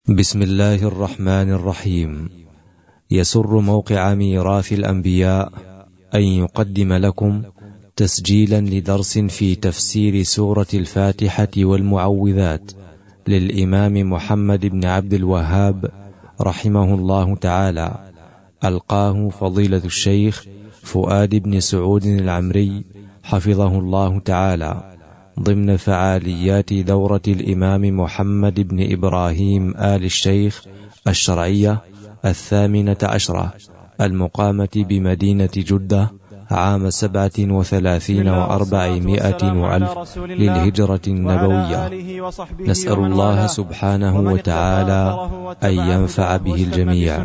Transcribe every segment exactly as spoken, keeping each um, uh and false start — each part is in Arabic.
بسم الله الرحمن الرحيم. يسر موقع ميراث الأنبياء أن يقدم لكم تسجيلا لدرس في تفسير سورة الفاتحة والمعوذات للإمام محمد بن عبد الوهاب رحمه الله تعالى، ألقاه فضيلة الشيخ فؤاد بن سعود العمري حفظه الله تعالى ضمن فعاليات دورة الإمام محمد بن إبراهيم آل الشيخ الشرعية الثامنة عشرة المقامة بمدينة جدة عام سبعة وثلاثين وأربعمائة وألف للهجرة النبوية. نسأل الله سبحانه وتعالى أن ينفع به الجميع.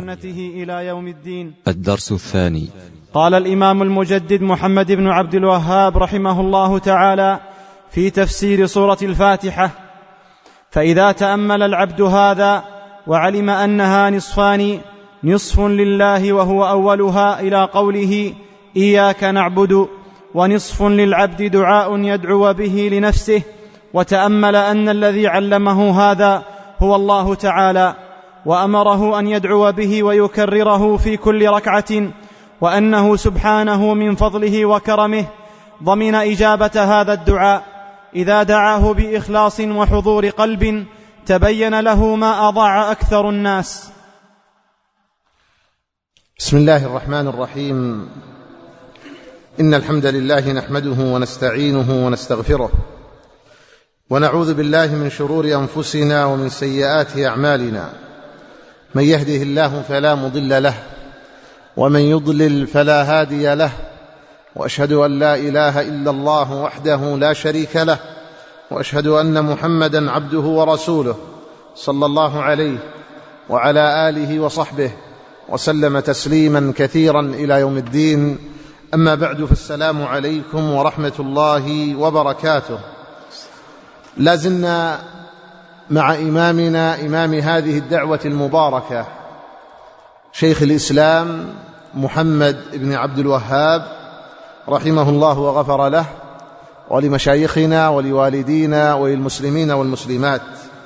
الدرس الثاني. قال الإمام المجدد محمد بن عبد الوهاب رحمه الله تعالى في تفسير سورة الفاتحة: فإذا تأمل العبد هذا وعلم أنها نصفان، نصف لله وهو أولها إلى قوله إياك نعبد، ونصف للعبد دعاء يدعو به لنفسه، وتأمل أن الذي علمه هذا هو الله تعالى، وأمره أن يدعو به ويكرره في كل ركعة، وأنه سبحانه من فضله وكرمه ضمن إجابة هذا الدعاء إذا دعاه بإخلاص وحضور قلب تبين له ما أضاع أكثر الناس. بسم الله الرحمن الرحيم. إن الحمد لله نحمده ونستعينه ونستغفره، ونعوذ بالله من شرور أنفسنا ومن سيئات أعمالنا. من يهده الله فلا مضل له، ومن يضلل فلا هادي له، وأشهد أن لا إله إلا الله وحده لا شريك له، وأشهد أن محمدًا عبده ورسوله صلى الله عليه وعلى آله وصحبه وسلم تسليمًا كثيرًا إلى يوم الدين. أما بعد، فالسلام عليكم ورحمة الله وبركاته. لازلنا مع إمامنا إمام هذه الدعوة المباركة شيخ الإسلام محمد بن عبد الوهاب رحمه الله وغفر له، ولمشايخنا ولوالدينا وللمسلمين والمسلمات.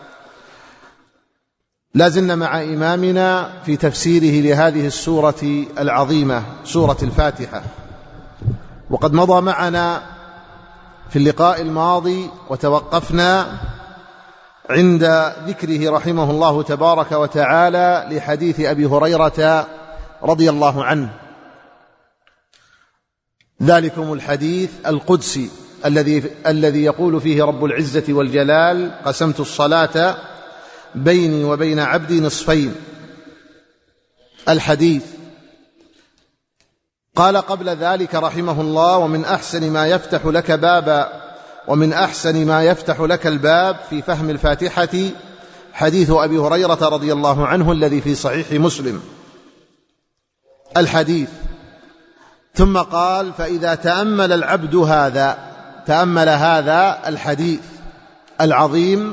لازلنا مع إمامنا في تفسيره لهذه السورة العظيمة، سورة الفاتحة. وقد مضى معنا في اللقاء الماضي وتوقفنا عند ذكره رحمه الله تبارك وتعالى لحديث أبي هريرة رضي الله عنه، ذلكم الحديث القدسي الذي الذي يقول فيه رب العزة والجلال: قسمت الصلاة بيني وبين عبدي نصفين. الحديث قال قبل ذلك رحمه الله: ومن أحسن ما يفتح لك بابا ومن أحسن ما يفتح لك الباب في فهم الفاتحة حديث أبي هريرة رضي الله عنه الذي في صحيح مسلم. الحديث. ثم قال: فإذا تأمل العبد هذا، تأمل هذا الحديث العظيم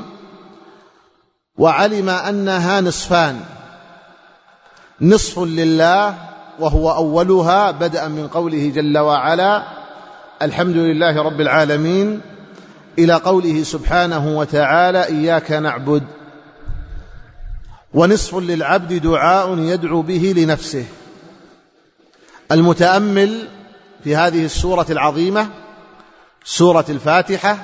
وعلم أنها نصفان، نصف لله وهو أولها بدءا من قوله جل وعلا الحمد لله رب العالمين إلى قوله سبحانه وتعالى إياك نعبد، ونصف للعبد دعاء يدعو به لنفسه. المتأمل في هذه السورة العظيمة سورة الفاتحة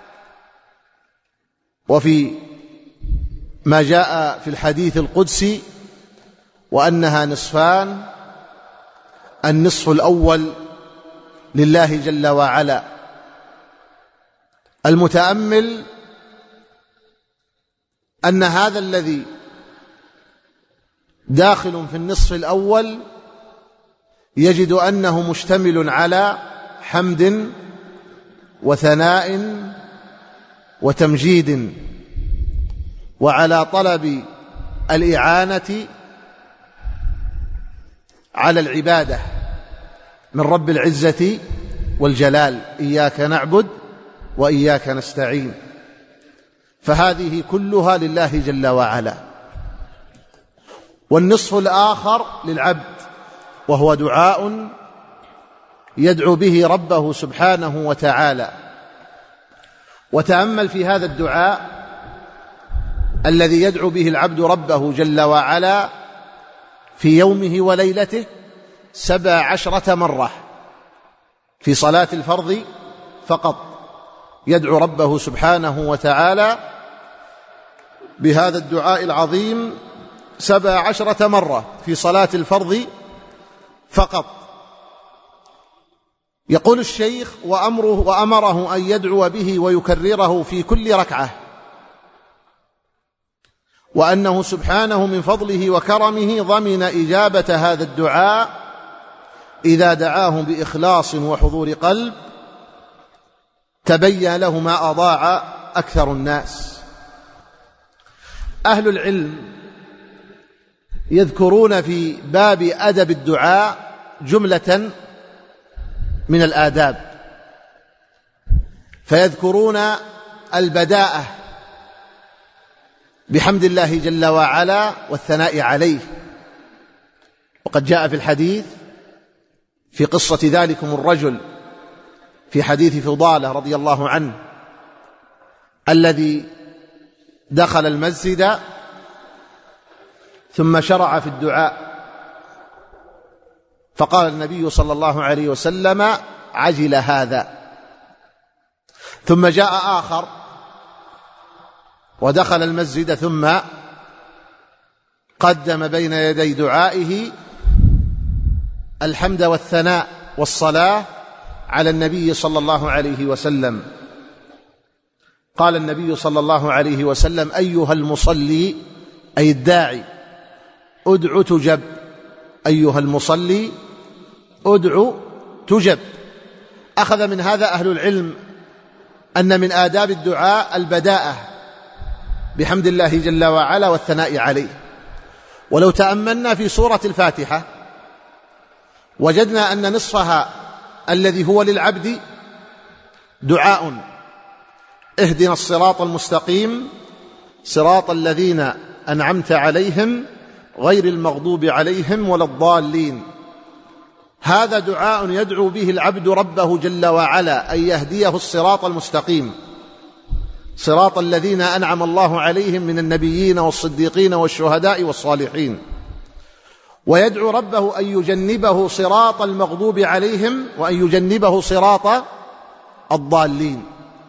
وفي ما جاء في الحديث القدسي وأنها نصفان، النصف الأول لله جل وعلا. المتأمل أن هذا الذي داخل في النصف الأول يجد أنه مشتمل على حمد وثناء وتمجيد، وعلى طلب الإعانة على العبادة من رب العزة والجلال: إياك نعبد وإياك نستعين. فهذه كلها لله جل وعلا. والنصف الآخر للعبد، وهو دعاء يدعو به ربه سبحانه وتعالى. وتأمل في هذا الدعاء الذي يدعو به العبد ربه جل وعلا في يومه وليلته سبع عشرة مرة في صلاة الفرض فقط، يدعو ربه سبحانه وتعالى بهذا الدعاء العظيم سبع عشرة مرة في صلاة الفرض فقط. يقول الشيخ: وأمره, وأمره أن يدعو به ويكرره في كل ركعة، وأنه سبحانه من فضله وكرمه ضمن إجابة هذا الدعاء إذا دعاه بإخلاص وحضور قلب تبين له ما أضاع أكثر الناس. أهل العلم يذكرون في باب أدب الدعاء جملة من الآداب، فيذكرون البداءة بحمد الله جل وعلا والثناء عليه، وقد جاء في الحديث في قصة ذلكم الرجل في حديث فضالة رضي الله عنه الذي دخل المسجد ثم شرع في الدعاء، فقال النبي صلى الله عليه وسلم: عجل هذا. ثم جاء آخر ودخل المسجد ثم قدم بين يدي دعائه الحمد والثناء والصلاة على النبي صلى الله عليه وسلم. قال النبي صلى الله عليه وسلم: أيها المصلي، أي الداعي، ادع تجب. أيها المصلي ادع تجب. أخذ من هذا أهل العلم أن من آداب الدعاء البداءة بحمد الله جل وعلا والثناء عليه. ولو تأملنا في سورة الفاتحة وجدنا أن نصفها الذي هو للعبد دعاء: اهدنا الصراط المستقيم صراط الذين أنعمت عليهم غير المغضوب عليهم ولا الضالين. هذا دعاء يدعو به العبد ربه جل وعلا أن يهديه الصراط المستقيم، صراط الذين أنعم الله عليهم من النبيين والصديقين والشهداء والصالحين، ويدعو ربه أن يجنبه صراط المغضوب عليهم وأن يجنبه صراط الضالين.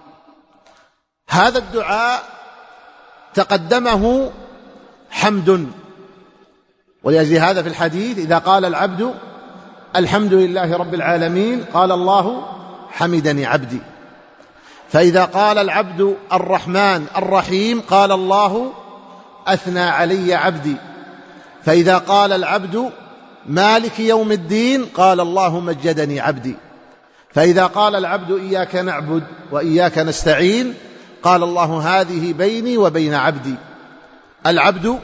هذا الدعاء تقدمه حمد، ولأجل هذا في الحديث إذا قال العبد الحمد لله رب العالمين قال الله حمدني عبدي. فإذا قال العبد الرحمن الرحيم قال الله أثنى علي عبدي. فإذا قال العبد مالك يوم الدين قال الله مجدني عبدي. فإذا قال العبد إياك نعبد وإياك نستعين قال الله هذه بيني وبين عبدي. العبد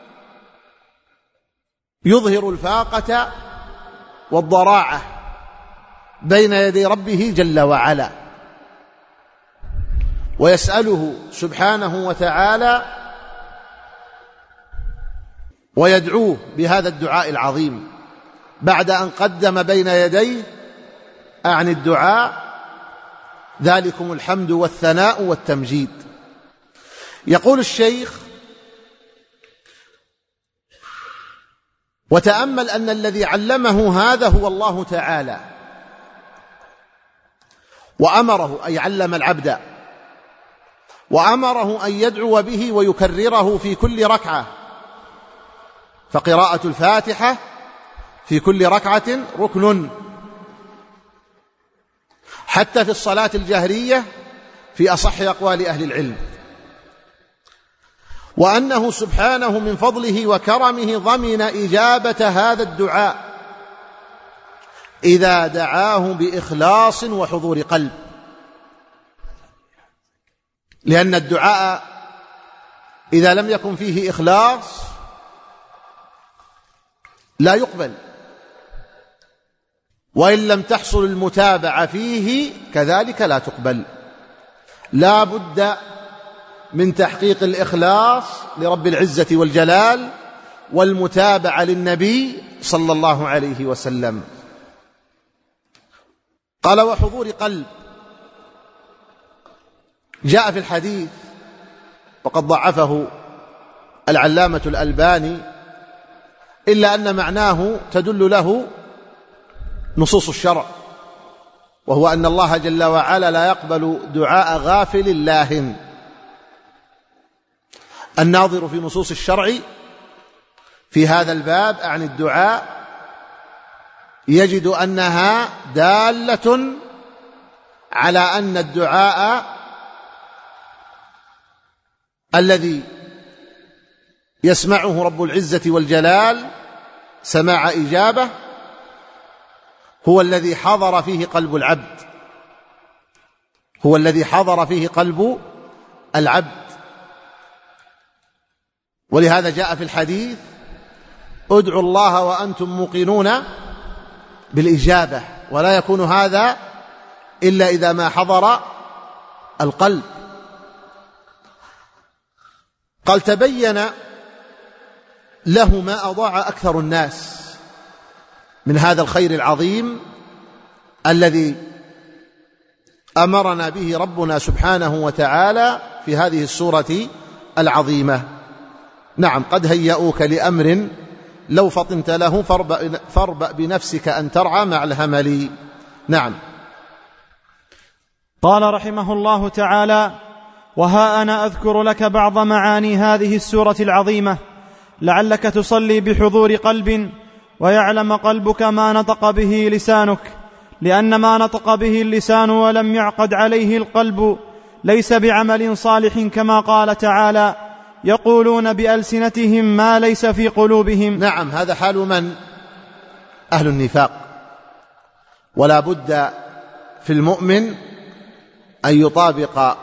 يظهر الفاقة والضراعة بين يدي ربه جل وعلا، ويسأله سبحانه وتعالى ويدعوه بهذا الدعاء العظيم بعد أن قدم بين يديه عن الدعاء ذلكم الحمد والثناء والتمجيد. يقول الشيخ: وتأمل أن الذي علمه هذا هو الله تعالى، وأمره أن يعلم العبد، وأمره أن يدعو به ويكرره في كل ركعة. فقراءة الفاتحة في كل ركعة ركن، حتى في الصلاة الجهرية في أصح أقوال أهل العلم. وأنه سبحانه من فضله وكرمه ضمن إجابة هذا الدعاء إذا دعاه بإخلاص وحضور قلب، لأن الدعاء إذا لم يكن فيه إخلاص لا يقبل، وإن لم تحصل المتابعة فيه كذلك لا تقبل. لا بد من تحقيق الإخلاص لرب العزة والجلال والمتابعة للنبي صلى الله عليه وسلم. قال: وحضور قلب. جاء في الحديث وقد ضعفه العلامة الألباني، إلا أن معناه تدل له نصوص الشرع، وهو أن الله جل وعلا لا يقبل دعاء غافل لاهٍ. الناظر في نصوص الشرع في هذا الباب عن الدعاء يجد أنها دالة على أن الدعاء الذي يسمعه رب العزة والجلال سماع إجابة هو الذي حضر فيه قلب العبد، هو الذي حضر فيه قلب العبد. ولهذا جاء في الحديث: ادعوا الله وأنتم موقنون بالإجابة، ولا يكون هذا إلا إذا ما حضر القلب. قال: تبين له ما أضاع أكثر الناس من هذا الخير العظيم الذي أمرنا به ربنا سبحانه وتعالى في هذه السورة العظيمة. نعم، قد هيئوك لأمر لو فطنت له فاربأ, فاربأ بنفسك أن ترعى مع الهمل. نعم. قال رحمه الله تعالى: وها أنا أذكر لك بعض معاني هذه السورة العظيمة لعلك تصلي بحضور قلب ويعلم قلبك ما نطق به لسانك، لأن ما نطق به اللسان ولم يعقد عليه القلب ليس بعمل صالح، كما قال تعالى: يقولون بألسنتهم ما ليس في قلوبهم. نعم، هذا حال من؟ أهل النفاق. ولا بد في المؤمن أن يطابق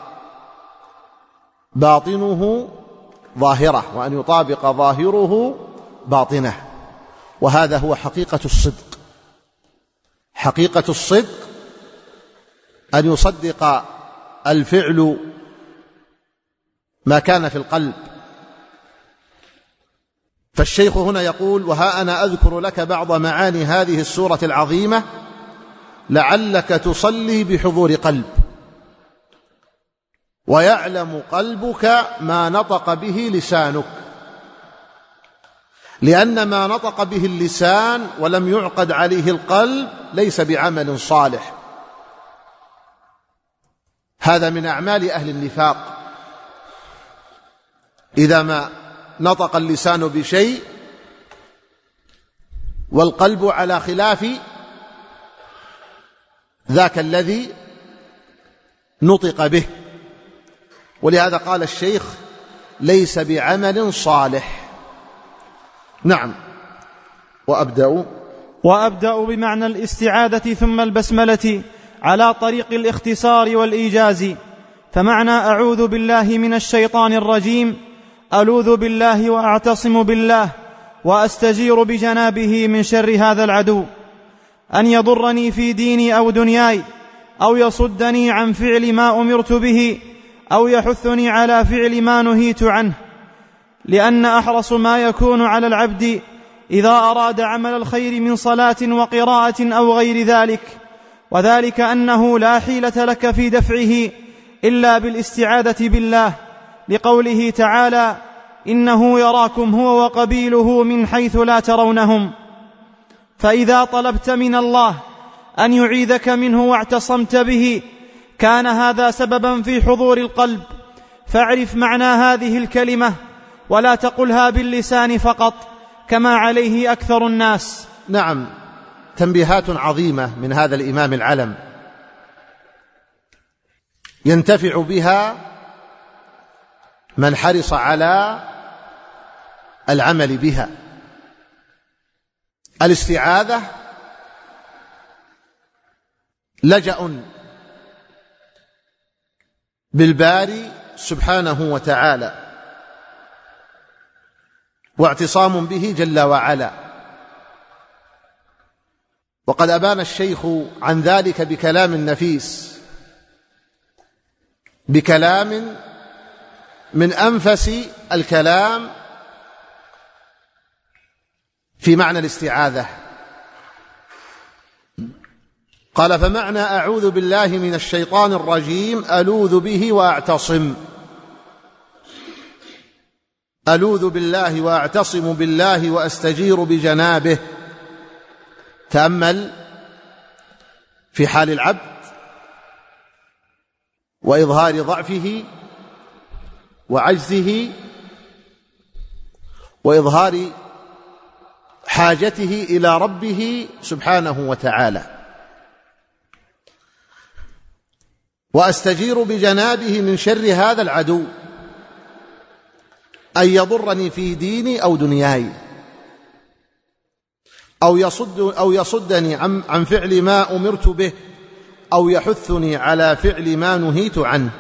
باطنه ظاهره، وأن يطابق ظاهره باطنه، وهذا هو حقيقة الصدق. حقيقة الصدق أن يصدق الفعل ما كان في القلب. فالشيخ هنا يقول: وها أنا أذكر لك بعض معاني هذه السورة العظيمة لعلك تصلي بحضور قلب ويعلم قلبك ما نطق به لسانك، لأن ما نطق به اللسان ولم يعقد عليه القلب ليس بعمل صالح. هذا من أعمال أهل النفاق. إذا ما نطق اللسان بشيء والقلب على خلاف ذاك الذي نطق به. ولهذا قال الشيخ: ليس بعمل صالح. نعم. وأبدأ وأبدأ بمعنى الاستعاذة ثم البسملة على طريق الاختصار والإيجاز. فمعنى أعوذ بالله من الشيطان الرجيم ألوذ بالله وأعتصم بالله وأستجير بجنابه من شر هذا العدو، أن يضرني في ديني أو دنياي، أو يصدني عن فعل ما أمرت به، أو يحثني على فعل ما نهيت عنه. لأن أحرص ما يكون على العبد إذا أراد عمل الخير من صلاة وقراءة أو غير ذلك، وذلك أنه لا حيلة لك في دفعه إلا بالاستعاذة بالله، لقوله تعالى: إنه يراكم هو وقبيله من حيث لا ترونهم. فإذا طلبت من الله أن يعيذك منه واعتصمت به كان هذا سببا في حضور القلب. فاعرف معنى هذه الكلمة ولا تقلها باللسان فقط كما عليه أكثر الناس. نعم، تنبيهات عظيمة من هذا الإمام العلم ينتفع بها من حرص على العمل بها. الاستعاذة لجأ بالباري سبحانه وتعالى واعتصام به جل وعلا. وقد أبان الشيخ عن ذلك بكلام نفيس، بكلام من أنفس الكلام في معنى الاستعاذة. قال: فمعنى أعوذ بالله من الشيطان الرجيم ألوذ به وأعتصم. ألوذ بالله وأعتصم بالله وأستجير بجنابه. تأمل في حال العبد وإظهار ضعفه وعجزه وإظهار حاجته إلى ربه سبحانه وتعالى. وأستجير بجنابه من شر هذا العدو أن يضرني في ديني أو دنياي، أو يصد أو يصدني عن عن فعل ما أمرت به، أو يحثني على فعل ما نهيت عنه.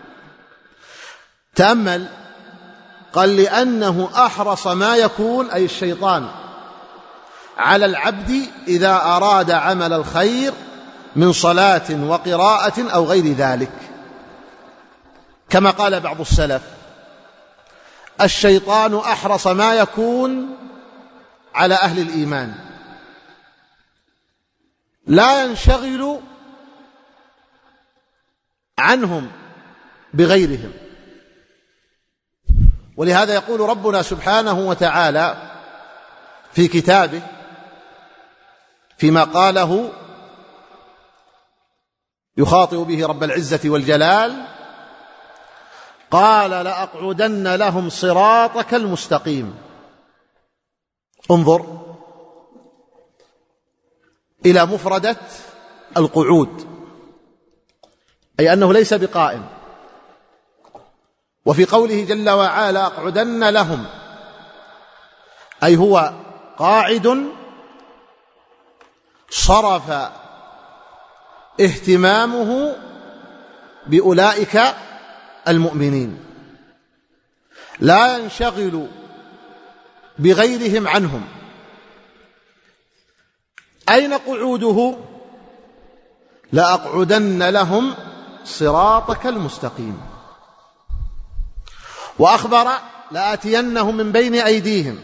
تأمل، قال لأنه أحرص ما يكون، أي الشيطان، على العبد إذا أراد عمل الخير من صلاة وقراءة أو غير ذلك، كما قال بعض السلف: الشيطان أحرص ما يكون على أهل الإيمان، لا ينشغل عنهم بغيرهم. ولهذا يقول ربنا سبحانه وتعالى في كتابه فيما قاله يخاطب به رب العزة والجلال: قال لأقعدن لهم صراطك المستقيم. انظر إلى مفردة القعود، أي أنه ليس بقائم. وفي قوله جل وعلا أقعدن لهم، أي هو قاعد صرف اهتمامه بأولئك المؤمنين، لا ينشغل بغيرهم عنهم. أين قعوده؟ لأقعدن لهم صراطك المستقيم. وأخبر: لآتينهم من بين أيديهم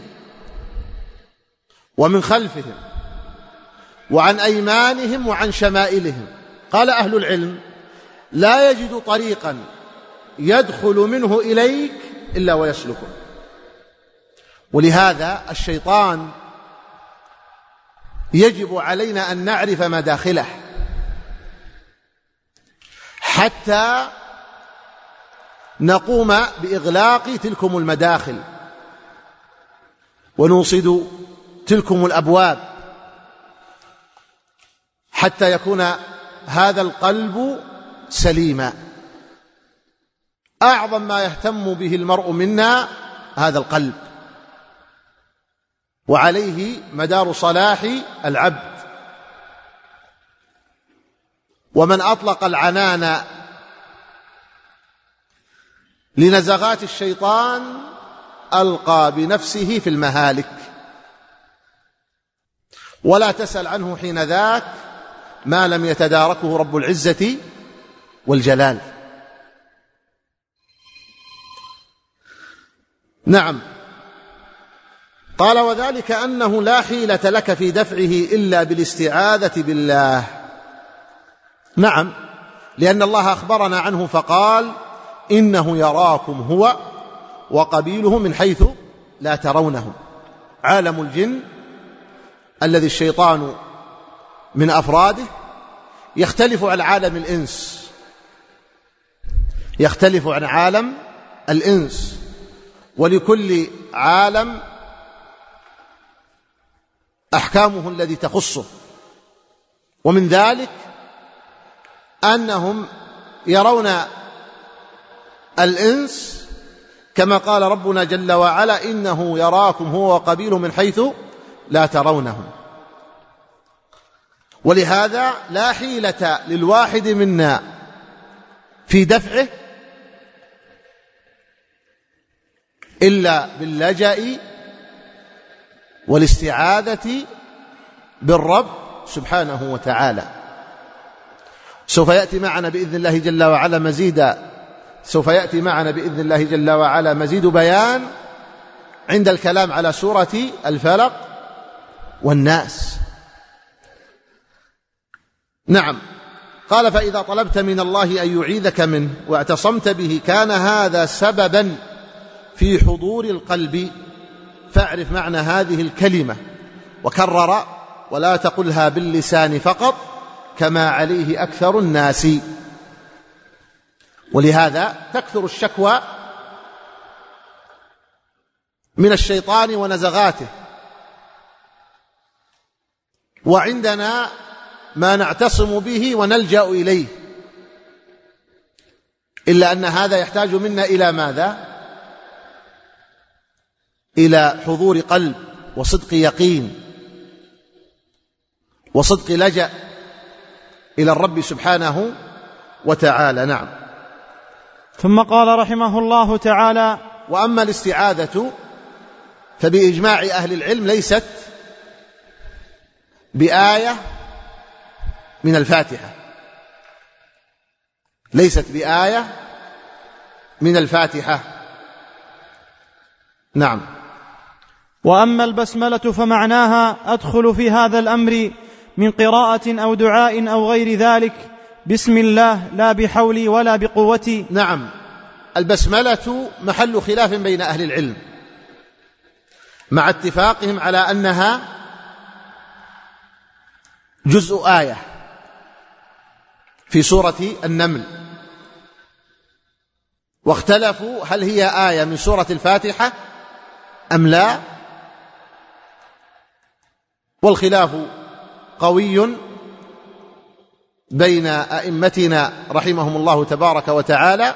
ومن خلفهم وعن أيمانهم وعن شمائلهم. قال أهل العلم: لا يجد طريقا يدخل منه إليك إلا ويسلكه. ولهذا الشيطان يجب علينا أن نعرف مداخله حتى نقوم بإغلاق تلكم المداخل ونوصد تلكم الأبواب، حتى يكون هذا القلب سليما. أعظم ما يهتم به المرء منا هذا القلب، وعليه مدار صلاح العبد. ومن أطلق العنان لنزغات الشيطان ألقى بنفسه في المهالك، ولا تسأل عنه حين ذاك ما لم يتداركه رب العزة والجلال. نعم، قال: وذلك أنه لا حيلة لك في دفعه إلا بالاستعاذة بالله. نعم، لأن الله أخبرنا عنه فقال: إنه يراكم هو وقبيله من حيث لا ترونهم. عالم الجن الذي الشيطان من أفراده يختلف عن عالم الإنس، يختلف عن عالم الإنس، ولكل عالم أحكامه الذي تخصه. ومن ذلك أنهم يرون الإنس كما قال ربنا جل وعلا: إنه يراكم هو وقبيله من حيث لا ترونهم. ولهذا لا حيلة للواحد منا في دفعه إلا باللجأ والاستعاذة بالرب سبحانه وتعالى. سوف يأتي معنا بإذن الله جل وعلا مزيد سوف يأتي معنا بإذن الله جل وعلا مزيد بيان عند الكلام على سورة الفلق والناس. نعم، قال: فإذا طلبت من الله أن يعيذك منه واعتصمت به كان هذا سببا في حضور القلب، فاعرف معنى هذه الكلمة. وكرر: ولا تقلها باللسان فقط كما عليه أكثر الناس. ولهذا تكثر الشكوى من الشيطان ونزغاته، وعندنا ما نعتصم به ونلجأ إليه، إلا أن هذا يحتاج منا إلى ماذا؟ إلى حضور قلب وصدق يقين وصدق لجأ إلى الرب سبحانه وتعالى. نعم. ثم قال رحمه الله تعالى: وأما الاستعاذة فبإجماع أهل العلم ليست بآية من الفاتحة، ليست بآية من الفاتحة. نعم. وأما البسملة فمعناها أدخل في هذا الأمر من قراءة أو دعاء أو غير ذلك بسم الله لا بحولي ولا بقوتي. نعم. البسملة محل خلاف بين أهل العلم، مع اتفاقهم على أنها جزء آية في سورة النمل، واختلفوا هل هي آية من سورة الفاتحة أم لا، والخلاف قوي بين أئمتنا رحمهم الله تبارك وتعالى.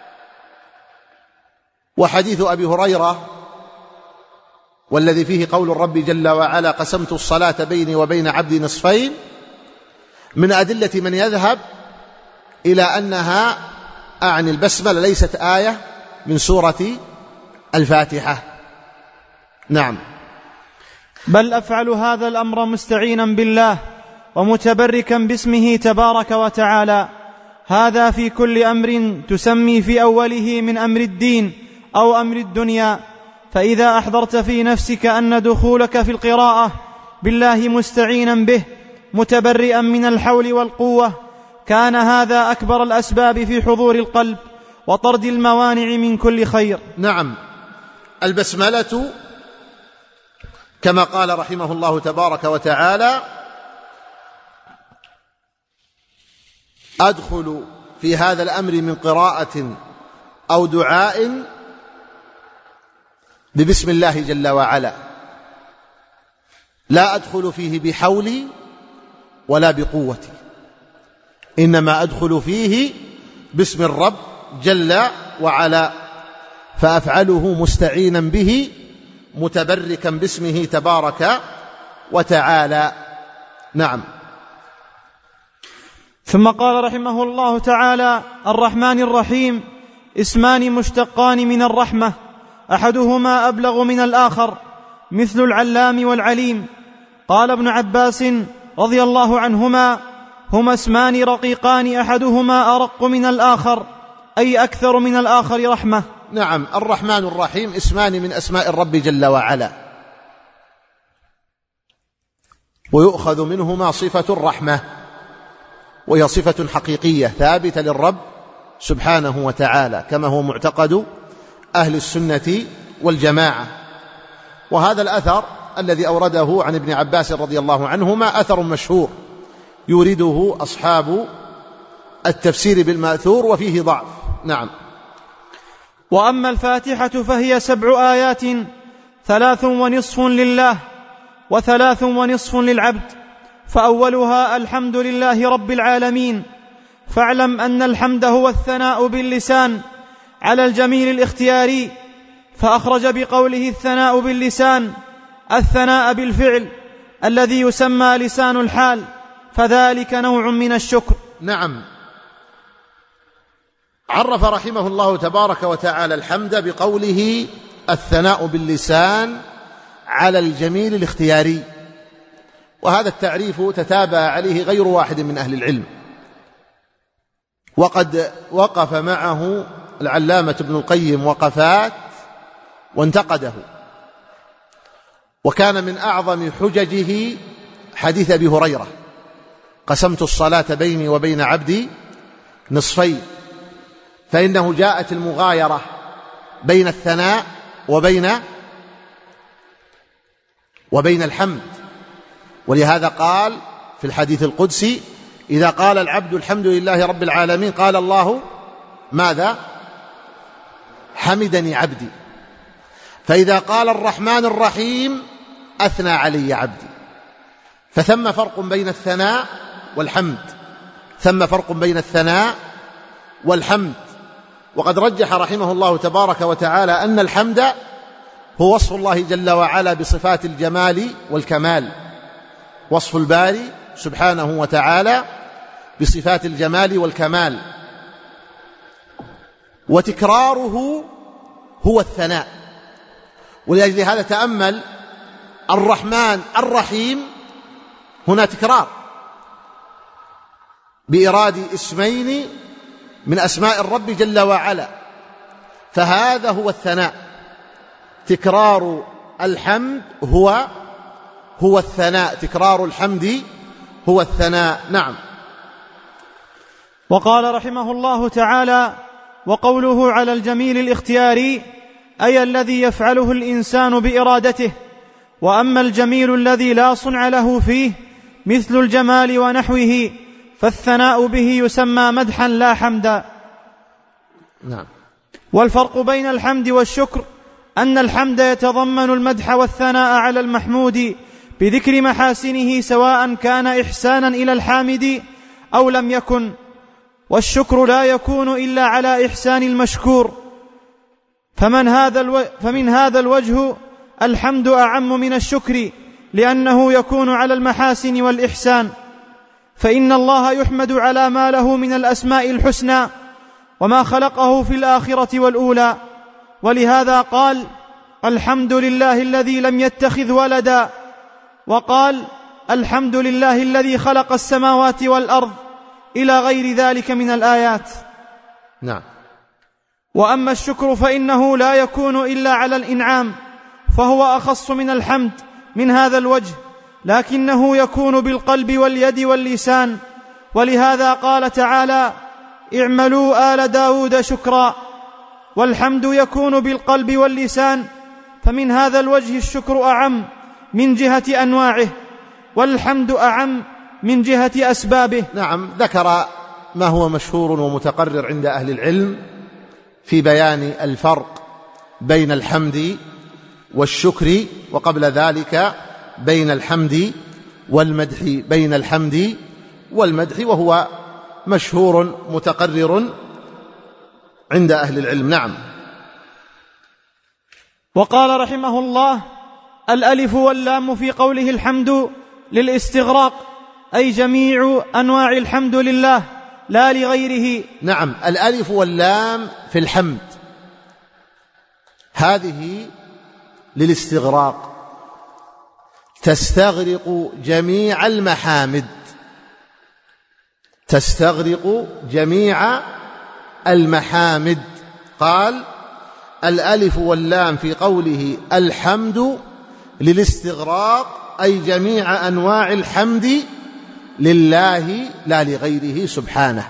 وحديث أبي هريرة والذي فيه قول الرب جل وعلا: قسمت الصلاة بيني وبين عبدي نصفين، من أدلة من يذهب إلى أنها أعني البسملة ليست آية من سورة الفاتحة. نعم. بل أفعل هذا الأمر مستعينا بالله ومتبركا باسمه تبارك وتعالى، هذا في كل أمر تسمي في أوله من أمر الدين أو أمر الدنيا. فإذا أحضرت في نفسك أن دخولك في القراءة بالله مستعينا به متبرئا من الحول والقوة، كان هذا أكبر الأسباب في حضور القلب وطرد الموانع من كل خير. نعم. البسملة كما قال رحمه الله تبارك وتعالى: أدخل في هذا الأمر من قراءة أو دعاء ببسم الله جل وعلا، لا أدخل فيه بحولي ولا بقوتي، إنما أدخل فيه باسم الرب جل وعلا، فأفعله مستعينا به متبركا باسمه تبارك وتعالى. نعم. ثم قال رحمه الله تعالى: الرحمن الرحيم اسمان مشتقان من الرحمة، أحدهما أبلغ من الآخر، مثل العلام والعليم. قال ابن عباس رضي الله عنهما: هما اسمان رقيقان، أحدهما أرق من الآخر، أي أكثر من الآخر رحمة. نعم. الرحمن الرحيم اسمان من أسماء الرب جل وعلا، ويؤخذ منهما صفة الرحمة، وهي صفة حقيقية ثابتة للرب سبحانه وتعالى، كما هو معتقد أهل السنة والجماعة. وهذا الأثر الذي أورده عن ابن عباس رضي الله عنهما أثر مشهور يورده أصحاب التفسير بالمأثور وفيه ضعف. نعم. وأما الفاتحة فهي سبع آيات، ثلاث ونصف لله وثلاث ونصف للعبد، فأولها الحمد لله رب العالمين. فاعلم أن الحمد هو الثناء باللسان على الجميل الاختياري، فأخرج بقوله الثناء باللسان الثناء بالفعل الذي يسمى لسان الحال، فذلك نوع من الشكر. نعم. عرف رحمه الله تبارك وتعالى الحمد بقوله الثناء باللسان على الجميل الاختياري، وهذا التعريف تتابع عليه غير واحد من أهل العلم، وقد وقف معه العلامة ابن القيم وقفات وانتقده. وكان من أعظم حججه حديث أبي هريرة: قسمت الصلاة بيني وبين عبدي نصفين، فإنه جاءت المغايرة بين الثناء وبين وبين الحمد. ولهذا قال في الحديث القدسي: إذا قال العبد الحمد لله رب العالمين قال الله ماذا؟ حمدني عبدي. فإذا قال الرحمن الرحيم أثنى علي عبدي. فثم فرق بين الثناء والحمد، ثم فرق بين الثناء والحمد. وقد رجح رحمه الله تبارك وتعالى أن الحمد هو وصف الله جل وعلا بصفات الجمال والكمال، وصف الباري سبحانه وتعالى بصفات الجمال والكمال، وتكراره هو الثناء. ولأجل هذا تأمل الرحمن الرحيم، هنا تكرار بإراد اسمين من أسماء الرب جل وعلا، فهذا هو الثناء. تكرار الحمد هو هو الثناء، تكرار الحمد هو الثناء. نعم. وقال رحمه الله تعالى: وقوله على الجميل الاختياري أي الذي يفعله الإنسان بإرادته. وأما الجميل الذي لا صنع له فيه مثل الجمال ونحوه فالثناء به يسمى مدحا لا حمدا. نعم. والفرق بين الحمد والشكر أن الحمد يتضمن المدح والثناء على المحمود بذكر محاسنه سواء كان إحسانا إلى الحامد أو لم يكن، والشكر لا يكون إلا على إحسان المشكور. فمن هذا الو... فمن هذا الوجه الحمد أعم من الشكر، لأنه يكون على المحاسن والإحسان. فإن الله يحمد على ما له من الأسماء الحسنى وما خلقه في الآخرة والأولى. ولهذا قال: الحمد لله الذي لم يتخذ ولدا، وقال: الحمد لله الذي خلق السماوات والأرض، إلى غير ذلك من الآيات. نعم. وأما الشكر فإنه لا يكون إلا على الإنعام، فهو أخص من الحمد من هذا الوجه، لكنه يكون بالقلب واليد واللسان. ولهذا قال تعالى: اعملوا آل داود شكرا. والحمد يكون بالقلب واللسان، فمن هذا الوجه الشكر أعم من جهة أنواعه، والحمد أعم من جهة أسبابه. نعم. ذكر ما هو مشهور ومتقرر عند أهل العلم في بيان الفرق بين الحمد والشكر، وقبل ذلك بين الحمد والمدح، بين الحمد والمدح، وهو مشهور متقرر عند أهل العلم. نعم. وقال رحمه الله: الألف واللام في قوله الحمد للاستغراق، أي جميع أنواع الحمد لله لا لغيره. نعم. الألف واللام في الحمد هذه للاستغراق، تستغرق جميع المحامد، تستغرق جميع المحامد. قال: الألف واللام في قوله الحمد للاستغراق، أي جميع أنواع الحمد لله لا لغيره سبحانه.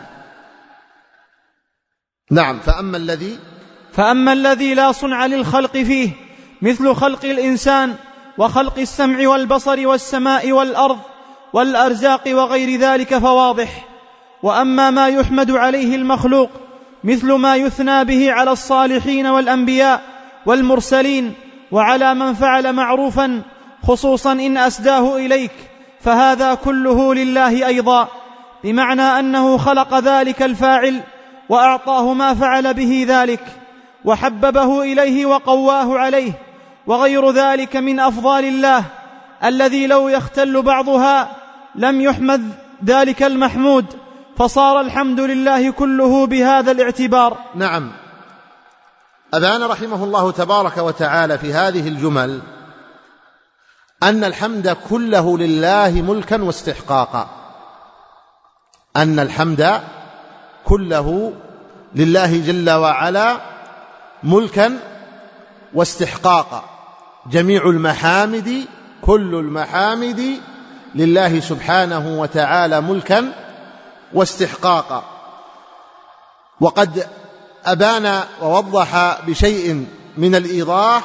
نعم. فأما الذي فأما الذي لا صنع للخلق فيه مثل خلق الإنسان وخلق السمع والبصر والسماء والأرض والأرزاق وغير ذلك فواضح. وأما ما يحمد عليه المخلوق مثل ما يثنى به على الصالحين والأنبياء والمرسلين وعلى من فعل معروفا خصوصا إن أسداه إليك، فهذا كله لله أيضا، بمعنى أنه خلق ذلك الفاعل وأعطاه ما فعل به ذلك وحببه إليه وقواه عليه، وغير ذلك من أفضال الله الذي لو يختل بعضها لم يحمد ذلك المحمود، فصار الحمد لله كله بهذا الاعتبار. نعم. أبان رحمه الله تبارك وتعالى في هذه الجمل أن الحمد كله لله ملكا واستحقاقا، أن الحمد كله لله جل وعلا ملكا واستحقاقا، جميع المحامد، كل المحامد لله سبحانه وتعالى ملكا واستحقاقا. وقد أبان ووضح بشيء من الإيضاح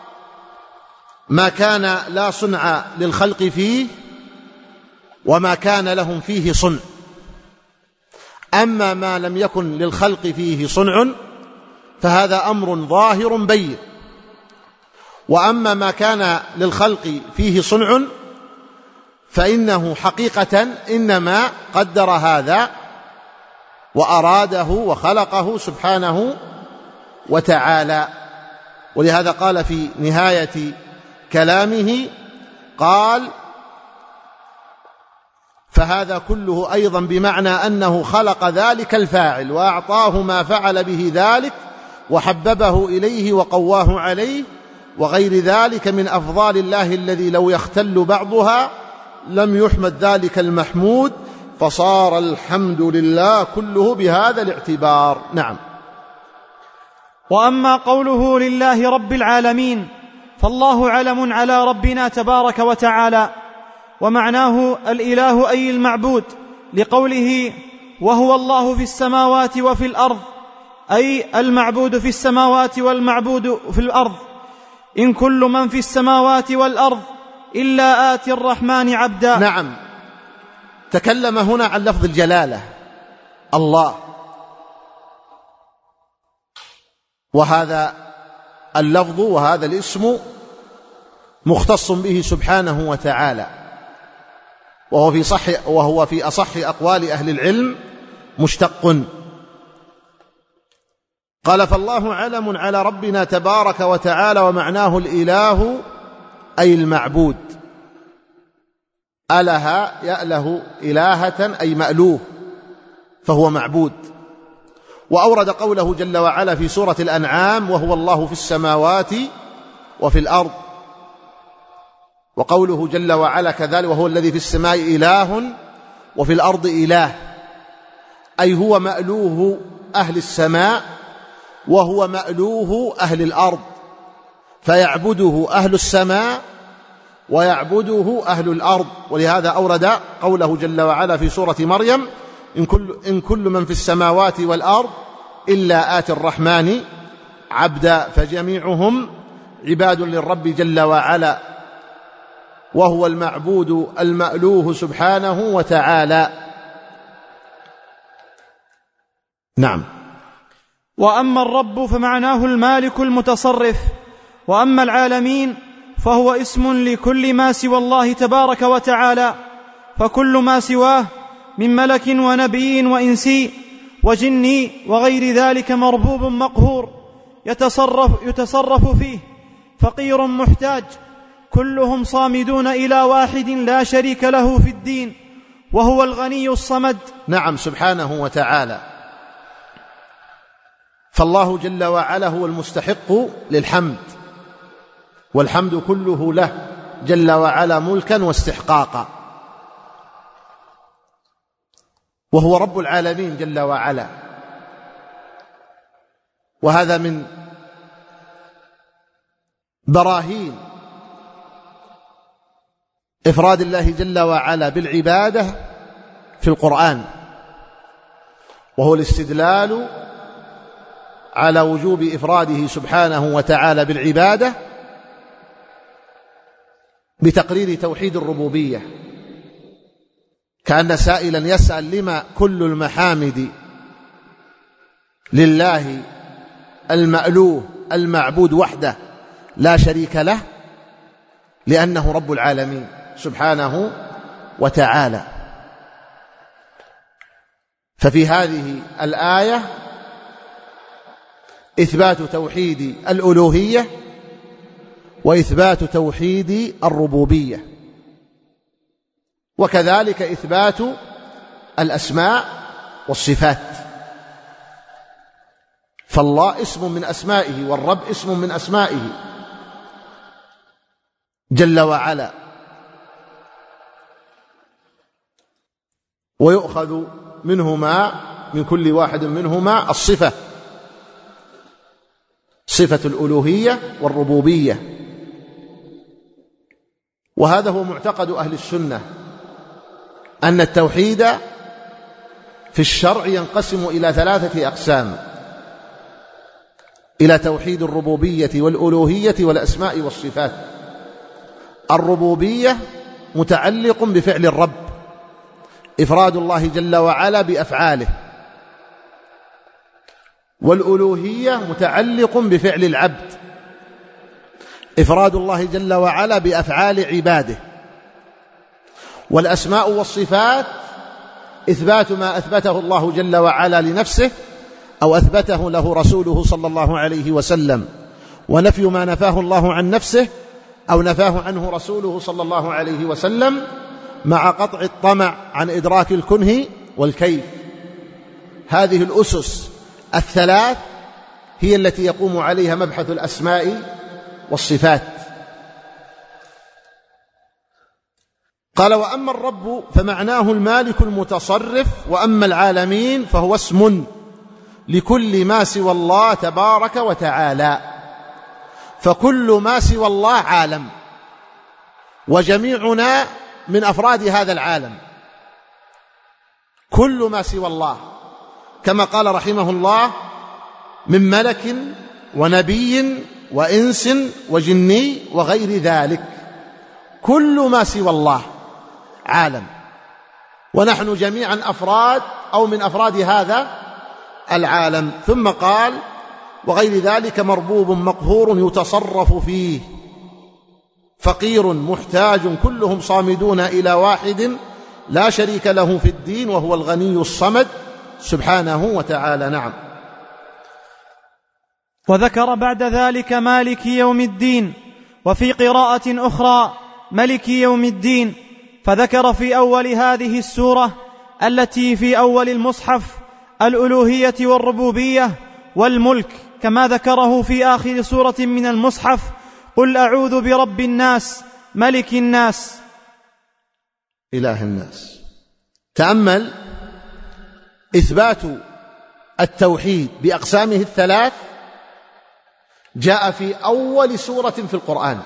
ما كان لا صنع للخلق فيه وما كان لهم فيه صنع. أما ما لم يكن للخلق فيه صنع فهذا أمر ظاهر بين، وأما ما كان للخلق فيه صنع فإنه حقيقة إنما قدر هذا وأراده وخلقه سبحانه وتعالى. ولهذا قال في نهاية كلامه قال: فهذا كله أيضا بمعنى أنه خلق ذلك الفاعل وأعطاه ما فعل به ذلك وحببه إليه وقواه عليه وغير ذلك من أفضال الله الذي لو يختل بعضها لم يحمد ذلك المحمود، فصار الحمد لله كله بهذا الاعتبار. نعم. وأما قوله لله رب العالمين فالله علم على ربنا تبارك وتعالى، ومعناه الإله أي المعبود، لقوله وهو الله في السماوات وفي الأرض، أي المعبود في السماوات والمعبود في الأرض. إن كل من في السماوات والأرض إلا آتي الرحمن عبدا. نعم. تكلم هنا عن لفظ الجلالة الله، وهذا اللفظ وهذا الاسم مختص به سبحانه وتعالى، وهو في صح وهو في أصح أقوال أهل العلم مشتق. قال: فالله علم على ربنا تبارك وتعالى، ومعناه الإله أي المعبود. أله يأله إلهة أي مألوه، فهو معبود. وأورد قوله جل وعلا في سورة الأنعام: وهو الله في السماوات وفي الأرض. وقوله جل وعلا كذلك: وهو الذي في السماء إله وفي الأرض إله، أي هو مألوه أهل السماء وهو مألوه أهل الأرض، فيعبده أهل السماء ويعبده أهل الأرض. ولهذا أورد قوله جل وعلا في سورة مريم: إن كل, إن كل من في السماوات والأرض إلا آتي الرحمن عبدا، فجميعهم عباد للرب جل وعلا، وهو المعبود المألوه سبحانه وتعالى. نعم. وأما الرب فمعناه المالك المتصرف، وأما العالمين فهو اسم لكل ما سوى الله تبارك وتعالى، فكل ما سواه من ملك ونبي وإنسي وجني وغير ذلك مربوب مقهور يتصرف, يتصرف فيه، فقير محتاج، كلهم صامدون إلى واحد لا شريك له في الدين، وهو الغني الصمد. نعم سبحانه وتعالى. فالله جل وعلا هو المستحق للحمد، والحمد كله له جل وعلا ملكا واستحقاقا، وهو رب العالمين جل وعلا. وهذا من براهين إفراد الله جل وعلا بالعبادة في القرآن، وهو الاستدلال على وجوب إفراده سبحانه وتعالى بالعبادة بتقرير توحيد الربوبية، كأن سائلا يسأل: لما كل المحامد لله المألوه المعبود وحده لا شريك له؟ لأنه رب العالمين سبحانه وتعالى. ففي هذه الآية إثبات توحيد الألوهية وإثبات توحيد الربوبية، وكذلك إثبات الأسماء والصفات. فالله اسم من أسمائه، والرب اسم من أسمائه جل وعلا، ويؤخذ منهما من كل واحد منهما الصفة، صفة الألوهية والربوبية. وهذا هو معتقد أهل السنة، أن التوحيد في الشرع ينقسم إلى ثلاثة أقسام: إلى توحيد الربوبية والألوهية والأسماء والصفات. الربوبية متعلق بفعل الرب، إفراد الله جل وعلا بأفعاله، والألوهية متعلق بفعل العبد، إفراد الله جل وعلا بأفعال عباده، والأسماء والصفات إثبات ما أثبته الله جل وعلا لنفسه أو أثبته له رسوله صلى الله عليه وسلم، ونفي ما نفاه الله عن نفسه أو نفاه عنه رسوله صلى الله عليه وسلم، مع قطع الطمع عن إدراك الكنه والكيف. هذه الأسس الثلاث هي التي يقوم عليها مبحث الأسماء والصفات. قال: وأما الرب فمعناه المالك المتصرف، وأما العالمين فهو اسم لكل ما سوى الله تبارك وتعالى. فكل ما سوى الله عالم، وجميعنا من أفراد هذا العالم، كل ما سوى الله، كما قال رحمه الله: من ملك ونبي وإنس وجني وغير ذلك، كل ما سوى الله عالم، ونحن جميعا أفراد أو من أفراد هذا العالم. ثم قال: وغير ذلك مربوب مقهور يتصرف فيه، فقير محتاج، كلهم صامدون إلى واحد لا شريك له في الدين، وهو الغني الصمد سبحانه وتعالى. نعم. وذكر بعد ذلك مالك يوم الدين، وفي قراءة أخرى ملك يوم الدين، فذكر في أول هذه السورة التي في أول المصحف الألوهية والربوبية والملك، كما ذكره في آخر سورة من المصحف: قل أعوذ برب الناس ملك الناس إله الناس. تأمل إثبات التوحيد بأقسامه الثلاث جاء في أول سورة في القرآن،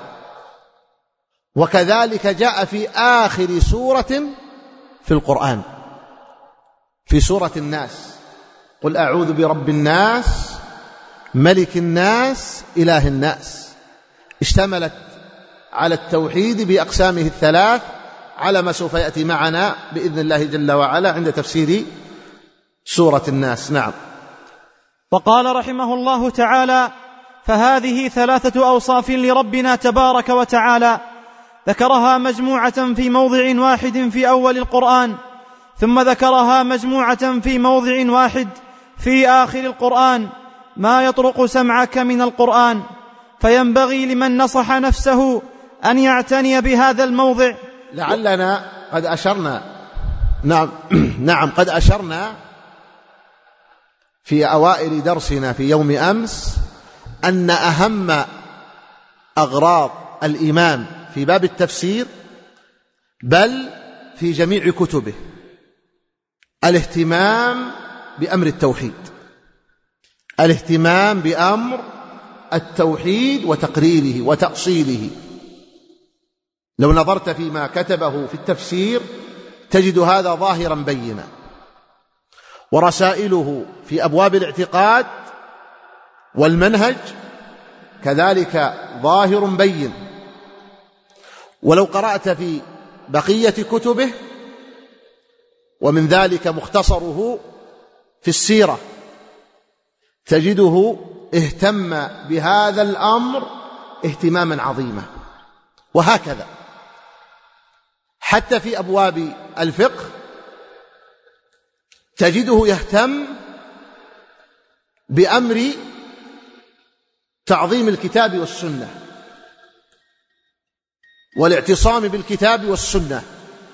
وكذلك جاء في آخر سورة في القرآن، في سورة الناس: قل أعوذ برب الناس ملك الناس إله الناس. اشتملت على التوحيد بأقسامه الثلاث، على ما سوف يأتي معنا بإذن الله جل وعلا عند تفسير سورة الناس. نعم. وقال رحمه الله تعالى: فهذه ثلاثة أوصاف لربنا تبارك وتعالى، ذكرها مجموعة في موضع واحد في أول القرآن، ثم ذكرها مجموعة في موضع واحد في آخر القرآن، ما يطرق سمعك من القرآن، فينبغي لمن نصح نفسه أن يعتني بهذا الموضع. لعلنا قد أشرنا نعم نعم قد أشرنا في أوائل درسنا في يوم أمس أن أهم أغراض الإمام في باب التفسير، بل في جميع كتبه، الاهتمام بأمر التوحيد، الاهتمام بأمر التوحيد وتقريره وتأصيله. لو نظرت فيما كتبه في التفسير تجد هذا ظاهرا بينا، ورسائله في أبواب الاعتقاد والمنهج كذلك ظاهر بين. ولو قرأت في بقية كتبه، ومن ذلك مختصره في السيرة، تجده اهتم بهذا الأمر اهتماما عظيما. وهكذا حتى في أبواب الفقه تجده يهتم بأمر تعظيم الكتاب والسنة والاعتصام بالكتاب والسنة.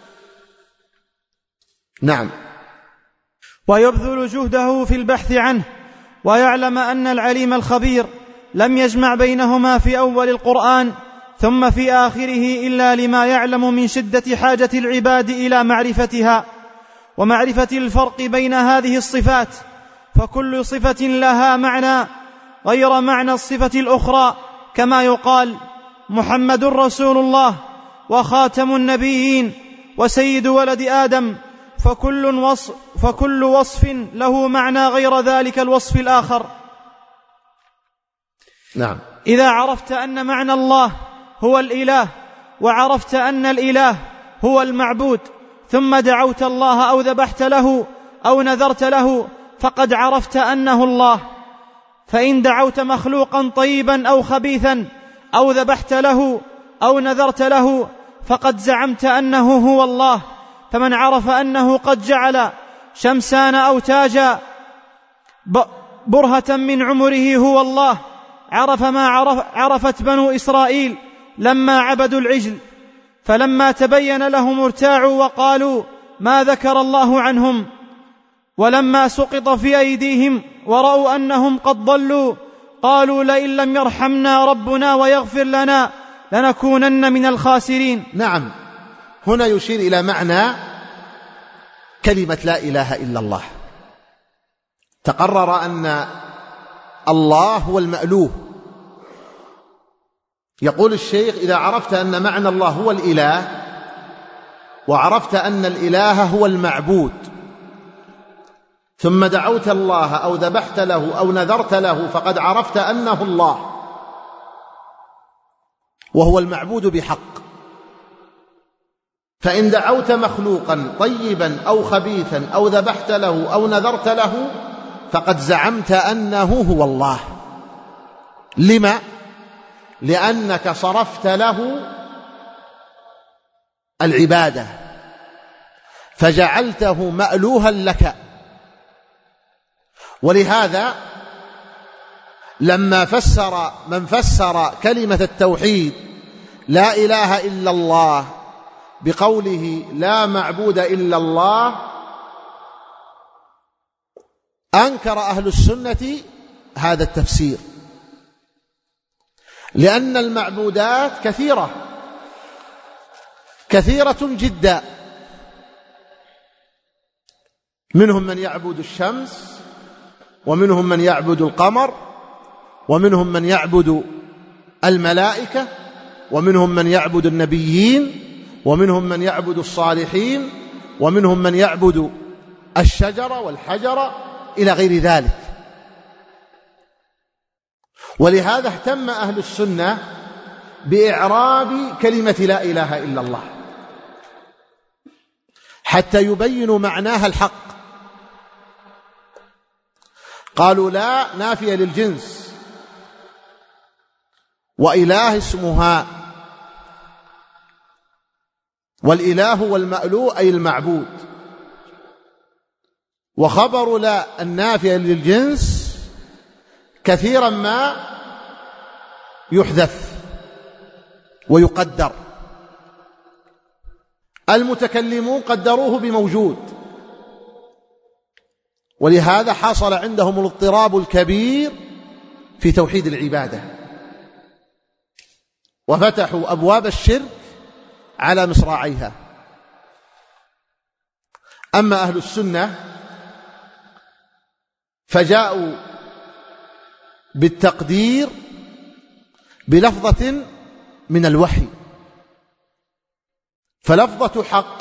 نعم. ويبذل جهده في البحث عنه، ويعلم أن العليم الخبير لم يجمع بينهما في أول القرآن ثم في آخره إلا لما يعلم من شدة حاجة العباد إلى معرفتها ومعرفة الفرق بين هذه الصفات، فكل صفة لها معنى غير معنى الصفة الأخرى، كما يقال محمد رسول الله وخاتم النبيين وسيد ولد آدم، فكل وصف, فكل وصف له معنى غير ذلك الوصف الآخر. نعم. إذا عرفت أن معنى الله هو الإله، وعرفت أن الإله هو المعبود، ثم دعوت الله أو ذبحت له أو نذرت له، فقد عرفت أنه الله. فإن دعوت مخلوقا طيبا أو خبيثا أو ذبحت له أو نذرت له، فقد زعمت أنه هو الله. فمن عرف أنه قد جعل شمسان أو تاجا برهة من عمره هو الله، عرف ما عرف عرفت بنو إسرائيل لما عبدوا العجل، فلما تبين لهم ارتاعوا وقالوا ما ذكر الله عنهم، ولما سقط في أيديهم ورأوا أنهم قد ضلوا قالوا لئن لم يرحمنا ربنا ويغفر لنا لنكونن من الخاسرين. نعم. هنا يشير إلى معنى كلمة لا إله إلا الله. تقرر أن الله هو المألوه. يقول الشيخ إذا عرفت أن معنى الله هو الإله، وعرفت أن الإله هو المعبود، ثم دعوت الله أو ذبحت له أو نذرت له، فقد عرفت أنه الله وهو المعبود بحق. فإن دعوت مخلوقا طيبا أو خبيثا أو ذبحت له أو نذرت له، فقد زعمت أنه هو الله. لما؟ لأنك صرفت له العبادة، فجعلته مألوها لك. ولهذا لما فسر من فسر كلمة التوحيد لا إله إلا الله بقوله لا معبود إلا الله، أنكر أهل السنة هذا التفسير، لأن المعبودات كثيرة كثيرة جدا. منهم من يعبد الشمس، ومنهم من يعبد القمر، ومنهم من يعبد الملائكة، ومنهم من يعبد النبيين، ومنهم من يعبد الصالحين، ومنهم من يعبد الشجر والحجر إلى غير ذلك. ولهذا اهتم أهل السنة بإعراب كلمة لا إله إلا الله حتى يبينوا معناها الحق. قالوا لا نافية للجنس، وإله اسمها، والإله والمألوه أي المعبود. وخبر لا النافية للجنس كثيرا ما يحذف ويقدر. المتكلمون قدروه بموجود، ولهذا حصل عندهم الاضطراب الكبير في توحيد العبادة، وفتحوا أبواب الشرك على مصراعيها. أما أهل السنة فجاءوا بالتقدير بلفظة من الوحي، فلفظة حق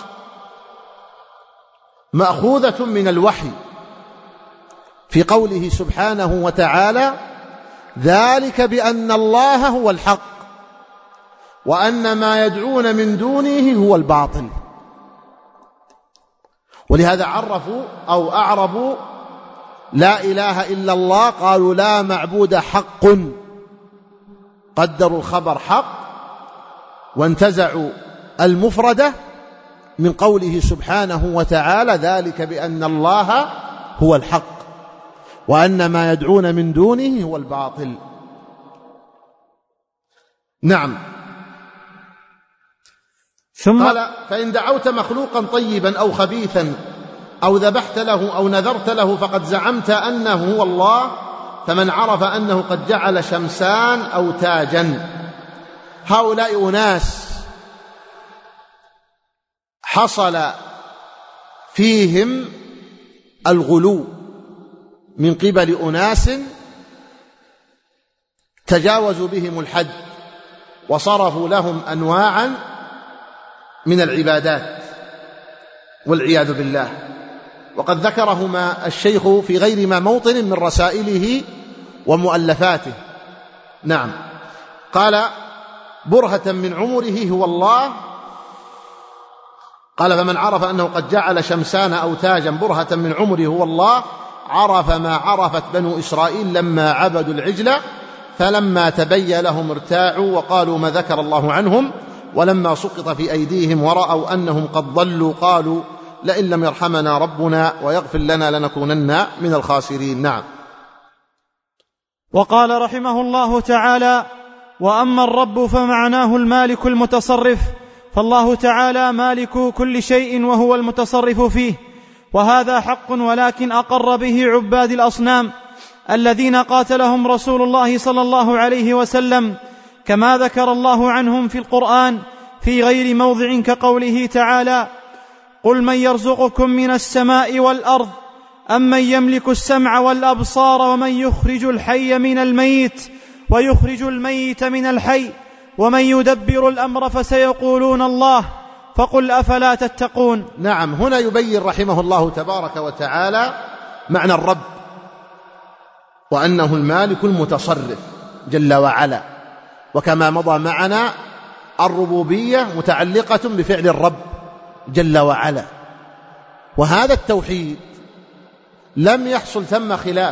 مأخوذة من الوحي في قوله سبحانه وتعالى ذلك بأن الله هو الحق وأن ما يدعون من دونه هو الباطل. ولهذا عرفوا أو أعربوا لا إله إلا الله، قالوا لا معبود حق، قدروا الخبر حق وانتزعوا المفردة من قوله سبحانه وتعالى ذلك بأن الله هو الحق وأن ما يدعون من دونه هو الباطل. نعم. ثم قال فإن دعوت مخلوقا طيبا أو خبيثا أو ذبحت له أو نذرت له فقد زعمت أنه هو الله، فمن عرف أنه قد جعل شمسان أو تاجا. هؤلاء أناس حصل فيهم الغلو من قبل أناس تجاوزوا بهم الحد وصرفوا لهم أنواعا من العبادات والعياذ بالله، وقد ذكرهما الشيخ في غير ما موطن من رسائله ومؤلفاته، نعم. قال برهة من عمره هو الله. قال فمن عرف أنه قد جعل شمسان أوتاجا برهة من عمره هو الله عرف ما عرفت بنو إسرائيل لما عبدوا العجل، فلما تبين لهم ارتاعوا وقالوا ما ذكر الله عنهم، ولما سقط في أيديهم ورأوا أنهم قد ضلوا قالوا لئن لم يرحمنا ربنا ويغفر لنا لنكونن من الخاسرين. نعم. وقال رحمه الله تعالى: وأما الرب فمعناه المالك المتصرف، فالله تعالى مالك كل شيء وهو المتصرف فيه، وهذا حق، ولكن أقر به عباد الأصنام الذين قاتلهم رسول الله صلى الله عليه وسلم، كما ذكر الله عنهم في القرآن في غير موضع كقوله تعالى: قل من يرزقكم من السماء والأرض أمن يملك السمع والأبصار ومن يخرج الحي من الميت ويخرج الميت من الحي ومن يدبر الأمر فسيقولون الله فقل أفلا تتقون. نعم. هنا يبين رحمه الله تبارك وتعالى معنى الرب، وأنه المالك المتصرف جل وعلا، وكما مضى معنا الربوبية متعلقة بفعل الرب جل وعلا. وهذا التوحيد لم يحصل ثم خلاف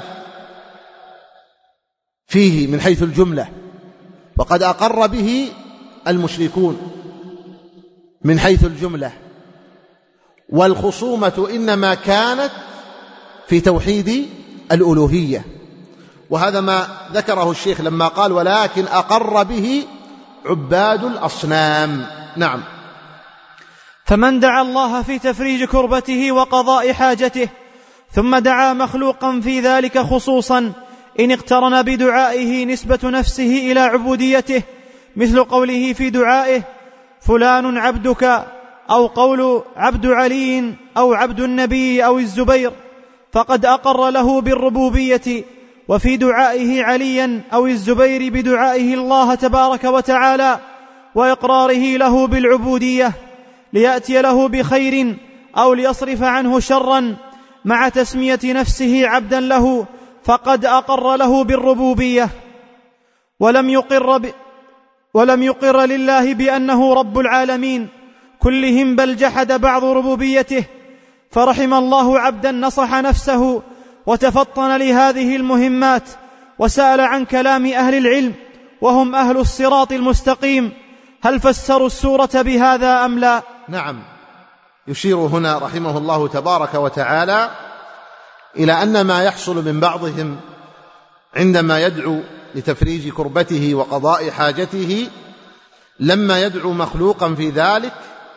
فيه من حيث الجملة، وقد أقر به المشركون من حيث الجملة، والخصومة إنما كانت في توحيد الألوهية، وهذا ما ذكره الشيخ لما قال ولكن أقر به عباد الأصنام. نعم. فمن دعا الله في تفريج كربته وقضاء حاجته ثم دعا مخلوقا في ذلك خصوصا إن اقترن بدعائه نسبة نفسه إلى عبوديته، مثل قوله في دعائه فلان عبدك، أو قول عبد علي أو عبد النبي أو الزبير، فقد أقر له بالربوبية، وفي دعائه عليا أو الزبير بدعائه الله تبارك وتعالى وإقراره له بالعبودية ليأتي له بخير أو ليصرف عنه شرا، مع تسمية نفسه عبدا له، فقد أقر له بالربوبية، ولم يقر, ب... ولم يقر لله بأنه رب العالمين كلهم، بل جحد بعض ربوبيته. فرحم الله عبدا نصح نفسه وتفطن لهذه المهمات، وسأل عن كلام أهل العلم وهم أهل الصراط المستقيم، هل فسروا السورة بهذا أم لا؟ نعم. يشير هنا رحمه الله تبارك وتعالى إلى أن ما يحصل من بعضهم عندما يدعو لتفريج كربته وقضاء حاجته لما يدعو مخلوقا في ذلك،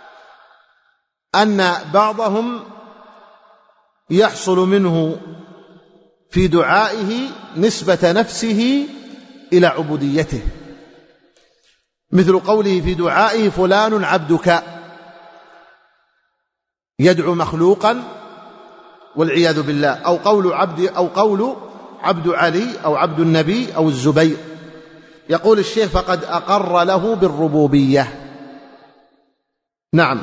أن بعضهم يحصل منه في دعائه نسبة نفسه إلى عبوديته، مثل قوله في دعائه فلان عبدك، يدعو مخلوقا والعياذ بالله، أو قول عبد أو قول عبد علي أو عبد النبي أو الزبير. يقول الشيخ فقد أقر له بالربوبية. نعم.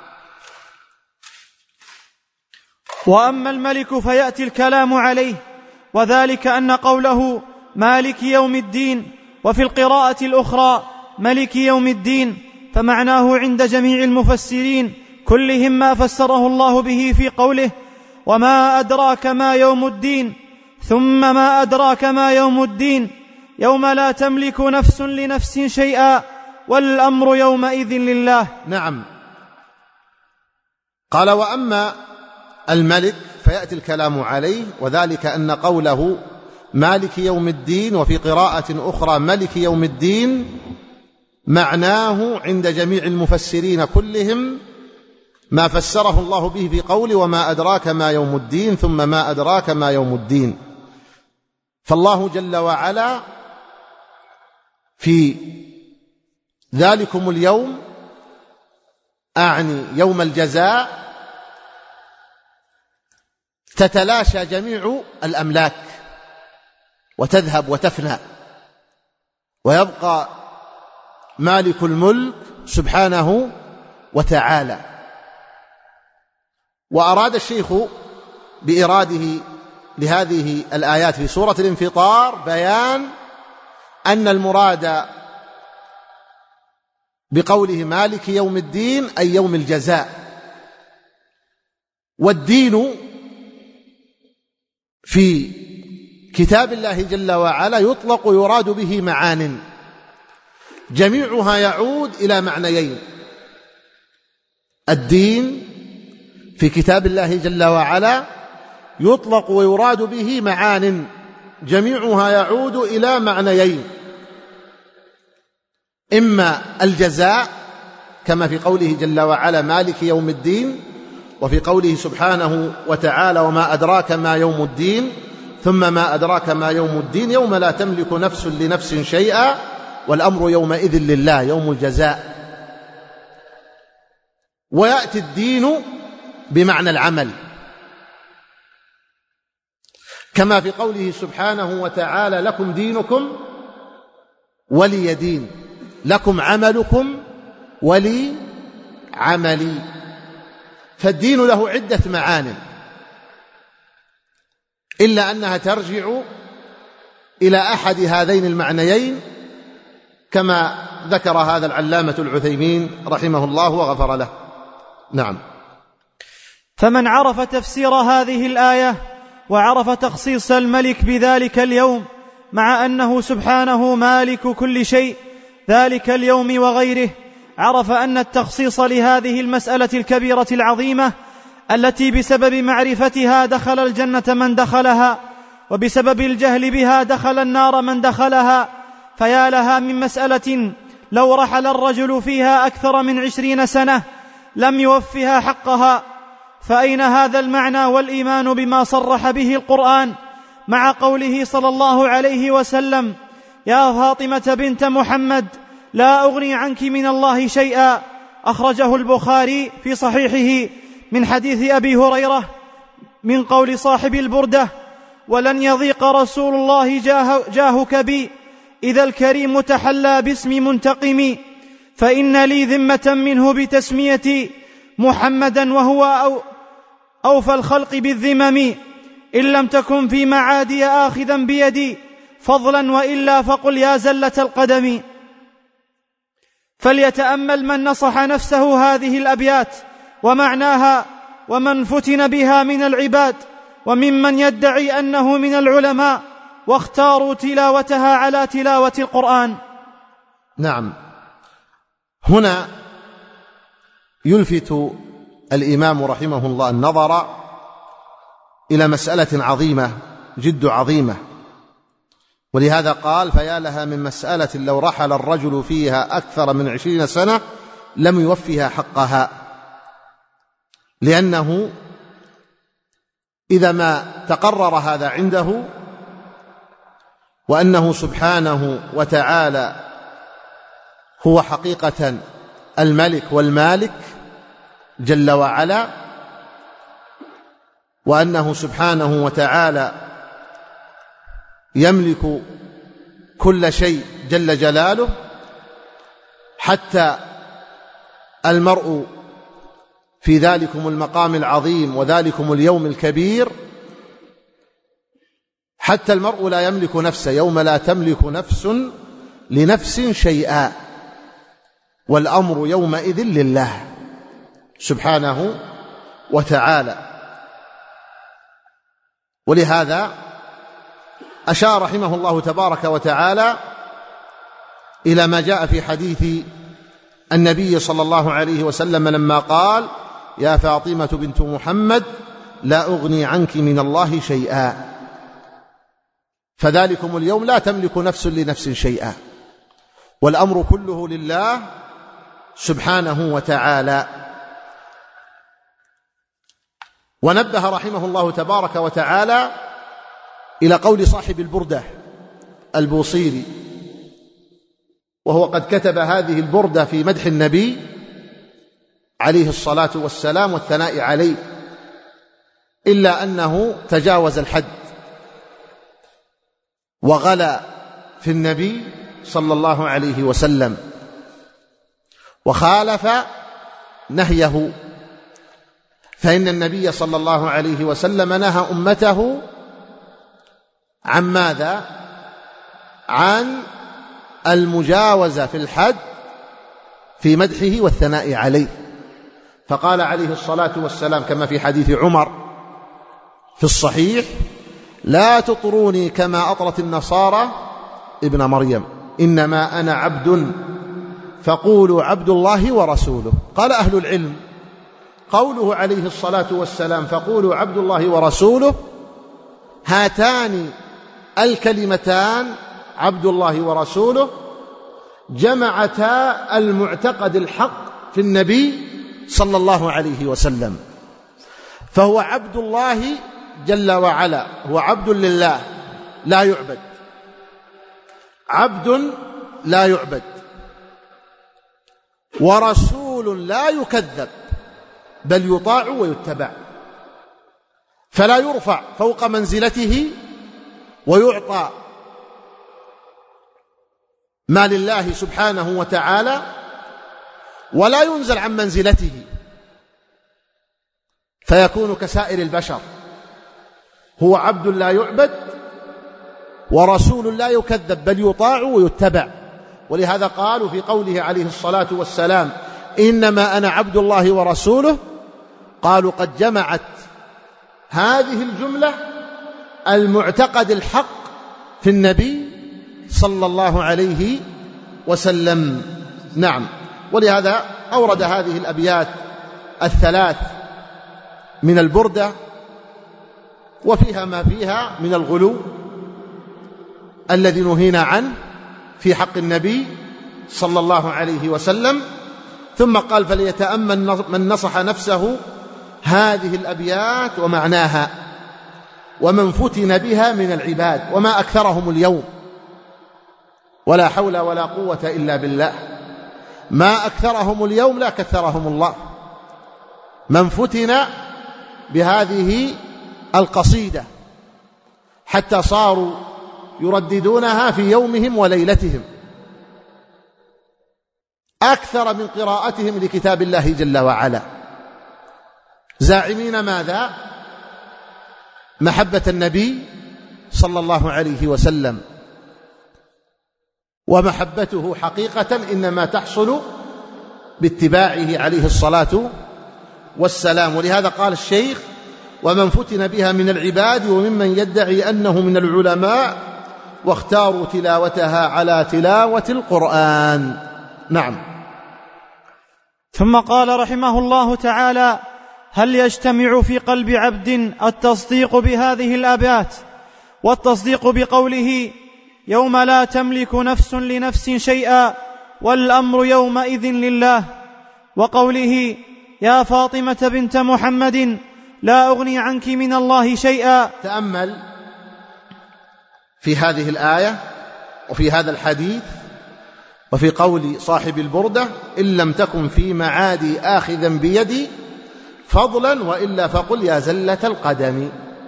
وأما الملك فيأتي الكلام عليه، وذلك أن قوله مالك يوم الدين وفي القراءة الأخرى ملك يوم الدين، فمعناه عند جميع المفسرين كلهم ما فسره الله به في قوله وما أدراك ما يوم الدين، ثم ما أدراك ما يوم الدين، يوم لا تملك نفس لنفس شيئا والأمر يومئذ لله. نعم. قال وأما الملك فيأتي الكلام عليه، وذلك أن قوله مالك يوم الدين وفي قراءة أخرى ملك يوم الدين معناه عند جميع المفسرين كلهم ما فسره الله به في قوله وما أدراك ما يوم الدين ثم ما أدراك ما يوم الدين. فالله جل وعلا في ذلكم اليوم، أعني يوم الجزاء، تتلاشى جميع الأملاك وتذهب وتفنى، ويبقى مالك الملك سبحانه وتعالى. وأراد الشيخ بإراده لهذه الآيات في سورة الانفطار بيان أن المراد بقوله مالك يوم الدين أي يوم الجزاء. والدين في كتاب الله جل وعلا يطلق ويراد به معان جميعها يعود إلى معنيين. الدين في كتاب الله جل وعلا يطلق ويراد به معان جميعها يعود إلى معنيين: إما الجزاء كما في قوله جل وعلا مالك يوم الدين، وفي قوله سبحانه وتعالى وما أدراك ما يوم الدين، ثم ما أدراك ما يوم الدين يوم لا تملك نفس لنفس شيئا والأمر يومئذ لله، يوم الجزاء. ويأتي الدين بمعنى العمل كما في قوله سبحانه وتعالى لكم دينكم ولي دين، لكم عملكم ولي عملي. فالدين له عدة معان إلا أنها ترجع إلى أحد هذين المعنيين كما ذكر هذا العلامة العثيمين رحمه الله وغفر له. نعم. فمن عرف تفسير هذه الآية وعرف تخصيص الملك بذلك اليوم مع أنه سبحانه مالك كل شيء ذلك اليوم وغيره، عرف أن التخصيص لهذه المسألة الكبيرة العظيمة التي بسبب معرفتها دخل الجنة من دخلها، وبسبب الجهل بها دخل النار من دخلها. فيا لها من مسألة لو رحل الرجل فيها أكثر من عشرين سنة لم يوفها حقها. فأين هذا المعنى والإيمان بما صرح به القرآن مع قوله صلى الله عليه وسلم يا فاطمة بنت محمد لا أغني عنك من الله شيئا، أخرجه البخاري في صحيحه من حديث أبي هريرة من قول صاحب البردة ولن يضيق رسول الله جاه جاهك بي إذا الكريم تحلى باسم منتقم، فإن لي ذمة منه بتسميتي محمدا وهو أو أوفى الخلق بالذمم، إن لم تكن في معادي آخذا بيدي فضلا وإلا فقل يا زلة القدم. فليتأمل من نصح نفسه هذه الأبيات ومعناها ومن فتن بها من العباد وممن يدعي أنه من العلماء واختاروا تلاوتها على تلاوة القرآن. نعم. هنا يلفت الإمام رحمه الله النظر إلى مسألة عظيمة جد عظيمة، ولهذا قال فيا لها من مسألة لو رحل الرجل فيها أكثر من عشرين سنة لم يوفها حقها. لأنه إذا ما تقرر هذا عنده وأنه سبحانه وتعالى هو حقيقة الملك والمالك جل وعلا، وأنه سبحانه وتعالى يملك كل شيء جل جلاله، حتى المرء في ذلكم المقام العظيم وذلكم اليوم الكبير، حتى المرء لا يملك نفسه يوم لا تملك نفس لنفس شيئا والأمر يومئذ لله سبحانه وتعالى. ولهذا أشار رحمه الله تبارك وتعالى إلى ما جاء في حديث النبي صلى الله عليه وسلم لما قال يا فاطمة بنت محمد لا أغني عنك من الله شيئا، فذلكم اليوم لا تملك نفس لنفس شيئا والأمر كله لله سبحانه وتعالى. ونبه رحمه الله تبارك وتعالى إلى قول صاحب البردة البوصيري، وهو قد كتب هذه البردة في مدح النبي عليه الصلاة والسلام والثناء عليه، إلا أنه تجاوز الحد وغلا في النبي صلى الله عليه وسلم وخالف نهيه، فإن النبي صلى الله عليه وسلم نهى أمته عن ماذا؟ عن المجاوزة في الحد في مدحه والثناء عليه. فقال عليه الصلاة والسلام كما في حديث عمر في الصحيح: لا تطروني كما أطرت النصارى ابن مريم، إنما أنا عبد فقولوا عبد الله ورسوله. قال أهل العلم: قوله عليه الصلاة والسلام فقولوا عبد الله ورسوله، هاتان الكلمتان عبد الله ورسوله جمعتا المعتقد الحق في النبي صلى الله عليه وسلم، فهو عبد الله جل وعلا، هو عبد لله لا يعبد، عبد لا يعبد، ورسول لا يكذب بل يطاع ويتبع، فلا يرفع فوق منزلته ويعطى ما لله سبحانه وتعالى، ولا ينزل عن منزلته فيكون كسائر البشر. هو عبد لا يعبد ورسول لا يكذب بل يطاع ويتبع. ولهذا قالوا في قوله عليه الصلاة والسلام: إنما أنا عبد الله ورسوله، قالوا قد جمعت هذه الجملة المعتقد الحق في النبي صلى الله عليه وسلم. نعم. ولهذا أورد هذه الأبيات الثلاث من البردة، وفيها ما فيها من الغلو الذي نهينا عنه في حق النبي صلى الله عليه وسلم. ثم قال: فليتأمل من نصح نفسه هذه الأبيات ومعناها، ومن فتن بها من العباد، وما أكثرهم اليوم، ولا حول ولا قوة إلا بالله. ما أكثرهم اليوم لا كثرهم الله، من فتن بهذه القصيدة حتى صاروا يرددونها في يومهم وليلتهم أكثر من قراءتهم لكتاب الله جل وعلا، زاعمين ماذا؟ محبة النبي صلى الله عليه وسلم. ومحبته حقيقة إنما تحصل باتباعه عليه الصلاة والسلام. ولهذا قال الشيخ: ومن فتن بها من العباد وممن يدعي أنه من العلماء، واختاروا تلاوتها على تلاوة القرآن. نعم. ثم قال رحمه الله تعالى: هل يجتمع في قلب عبد التصديق بهذه الآيات والتصديق بقوله: يوم لا تملك نفس لنفس شيئا والأمر يومئذ لله، وقوله: يا فاطمة بنت محمد لا أغني عنك من الله شيئا؟ تأمل في هذه الآية وفي هذا الحديث وفي قول صاحب البردة: إن لم تكن في معادي آخذا بيدي فضلا وإلا فقل يا زلة القدم.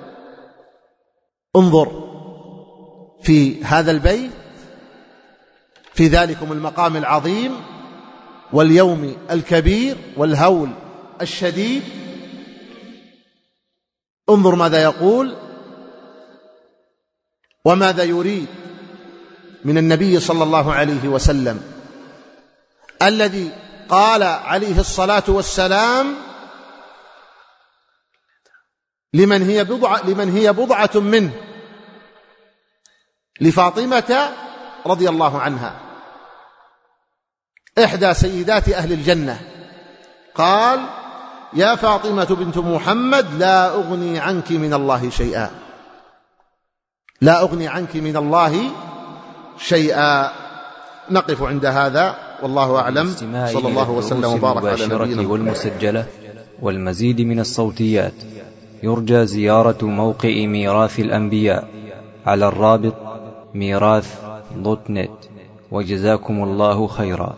انظر في هذا البيت في ذلكم المقام العظيم واليوم الكبير والهول الشديد، انظر ماذا يقول وماذا يريد من النبي صلى الله عليه وسلم، الذي قال عليه الصلاة والسلام: لمن هي بضعة, لمن هي بضعة منه، لفاطمة رضي الله عنها إحدى سيدات أهل الجنة، قال: يا فاطمة بنت محمد لا أغني عنك من الله شيئا، لا أغني عنك من الله شيئا. نقف عند هذا والله أعلم. صلى الله وسلم وبارك على نبينا والمسجلة والمزيد من الصوتيات يرجى زيارة موقع ميراث الأنبياء على الرابط ميراث دوت نت. وجزاكم الله خيرا.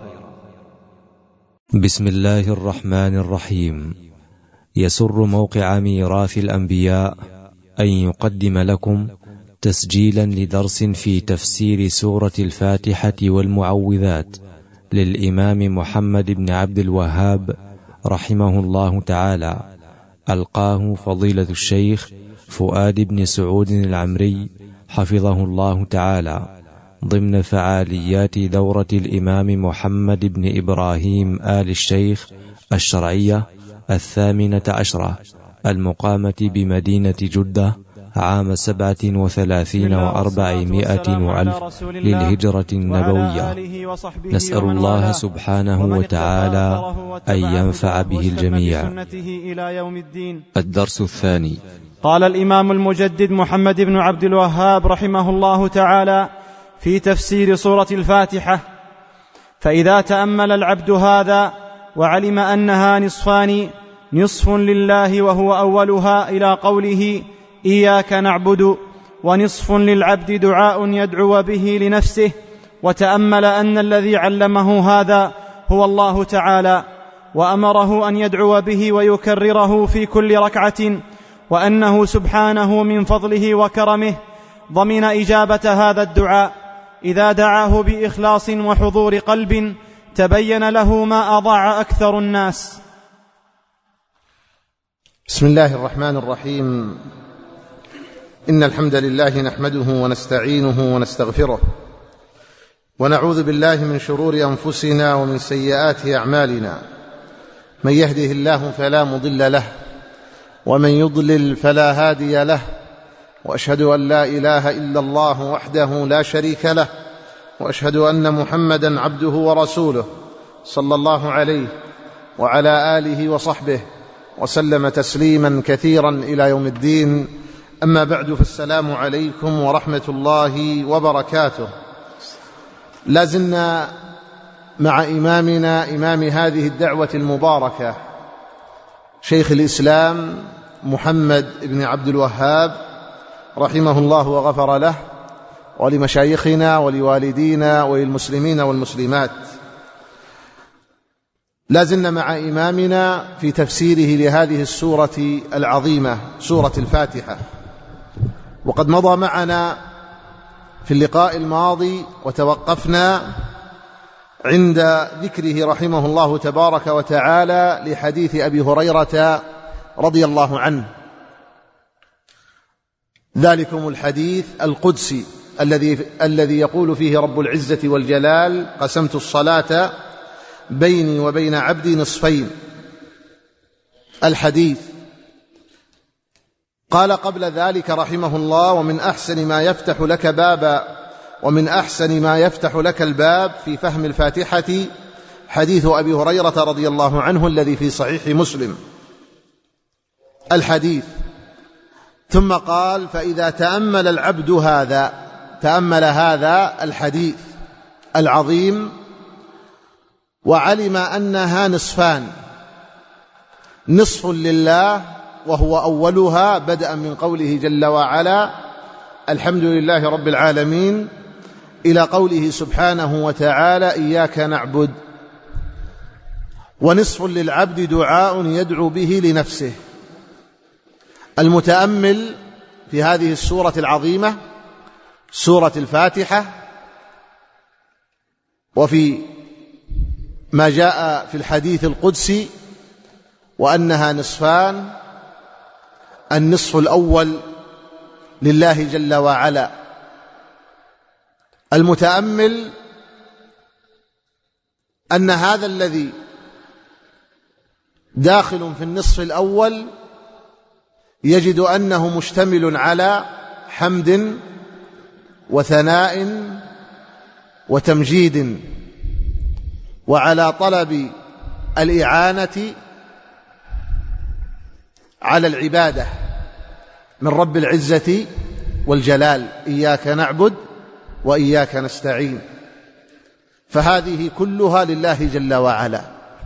بسم الله الرحمن الرحيم. يسر موقع ميراث الأنبياء أن يقدم لكم تسجيلا لدرس في تفسير سورة الفاتحة والمعوذات للإمام محمد بن عبد الوهاب رحمه الله تعالى، ألقاه فضيلة الشيخ فؤاد بن سعود العمري حفظه الله تعالى ضمن فعاليات دورة الإمام محمد بن إبراهيم آل الشيخ الشرعية الثامنة عشرة المقامة بمدينة جدة عام سبعة وثلاثين وأربعمائة وألف للهجرة النبوية. نسأل الله سبحانه وتعالى أن ينفع به الجميع. الدرس الثاني. قال الإمام المجدد محمد بن عبد الوهاب رحمه الله تعالى في تفسير سورة الفاتحة: فإذا تأمل العبد هذا وعلم أنها نصفان، نصف لله وهو أولها إلى قوله إياك نعبد، ونصف للعبد دعاء يدعو به لنفسه، وتأمل أن الذي علمه هذا هو الله تعالى، وأمره أن يدعو به ويكرره في كل ركعة، وأنه سبحانه من فضله وكرمه ضمن إجابة هذا الدعاء إذا دعاه بإخلاص وحضور قلب تبين له ما أضاع أكثر الناس. بسم الله الرحمن الرحيم. إن الحمد لله نحمده ونستعينه ونستغفره، ونعوذ بالله من شرور أنفسنا ومن سيئات أعمالنا. من يهده الله فلا مضل له، ومن يضلل فلا هادي له، وأشهد أن لا إله إلا الله وحده لا شريك له، وأشهد أن محمدًا عبده ورسوله صلى الله عليه وعلى آله وصحبه وسلم تسليما كثيرا إلى يوم الدين. أما بعد، فالسلام عليكم ورحمة الله وبركاته. لازلنا مع إمامنا إمام هذه الدعوة المباركة شيخ الإسلام محمد بن عبد الوهاب رحمه الله وغفر له، ولمشايخنا ولوالدينا وللمسلمين والمسلمات. لازلنا مع إمامنا في تفسيره لهذه السورة العظيمة، سورة الفاتحة. وقد مضى معنا في اللقاء الماضي وتوقفنا عند ذكره رحمه الله تبارك وتعالى لحديث أبي هريرة رضي الله عنه، ذلكم الحديث القدسي الذي الذي يقول فيه رب العزة والجلال: قسمت الصلاة بيني وبين عبدي نصفين. الحديث قال قبل ذلك رحمه الله: ومن أحسن ما يفتح لك بابا ومن أحسن ما يفتح لك الباب في فهم الفاتحة حديث أبي هريرة رضي الله عنه الذي في صحيح مسلم. الحديث. ثم قال: فإذا تأمل العبد هذا، تأمل هذا الحديث العظيم وعلم أنها نصفان، نصف لله وهو أولها بدءا من قوله جل وعلا: الحمد لله رب العالمين، إلى قوله سبحانه وتعالى: إياك نعبد، ونصف للعبد دعاء يدعو به لنفسه. المتأمل في هذه السورة العظيمة، سورة الفاتحة، وفي ما جاء في الحديث القدسي وأنها نصفان، النصف الأول لله جل وعلا. المتأمل أن هذا الذي داخل في النصف الأول يجد أنه مشتمل على حمد وثناء وتمجيد، وعلى طلب الإعانة على العبادة من رب العزة والجلال: إياك نعبد وإياك نستعين. فهذه كلها لله جل وعلا.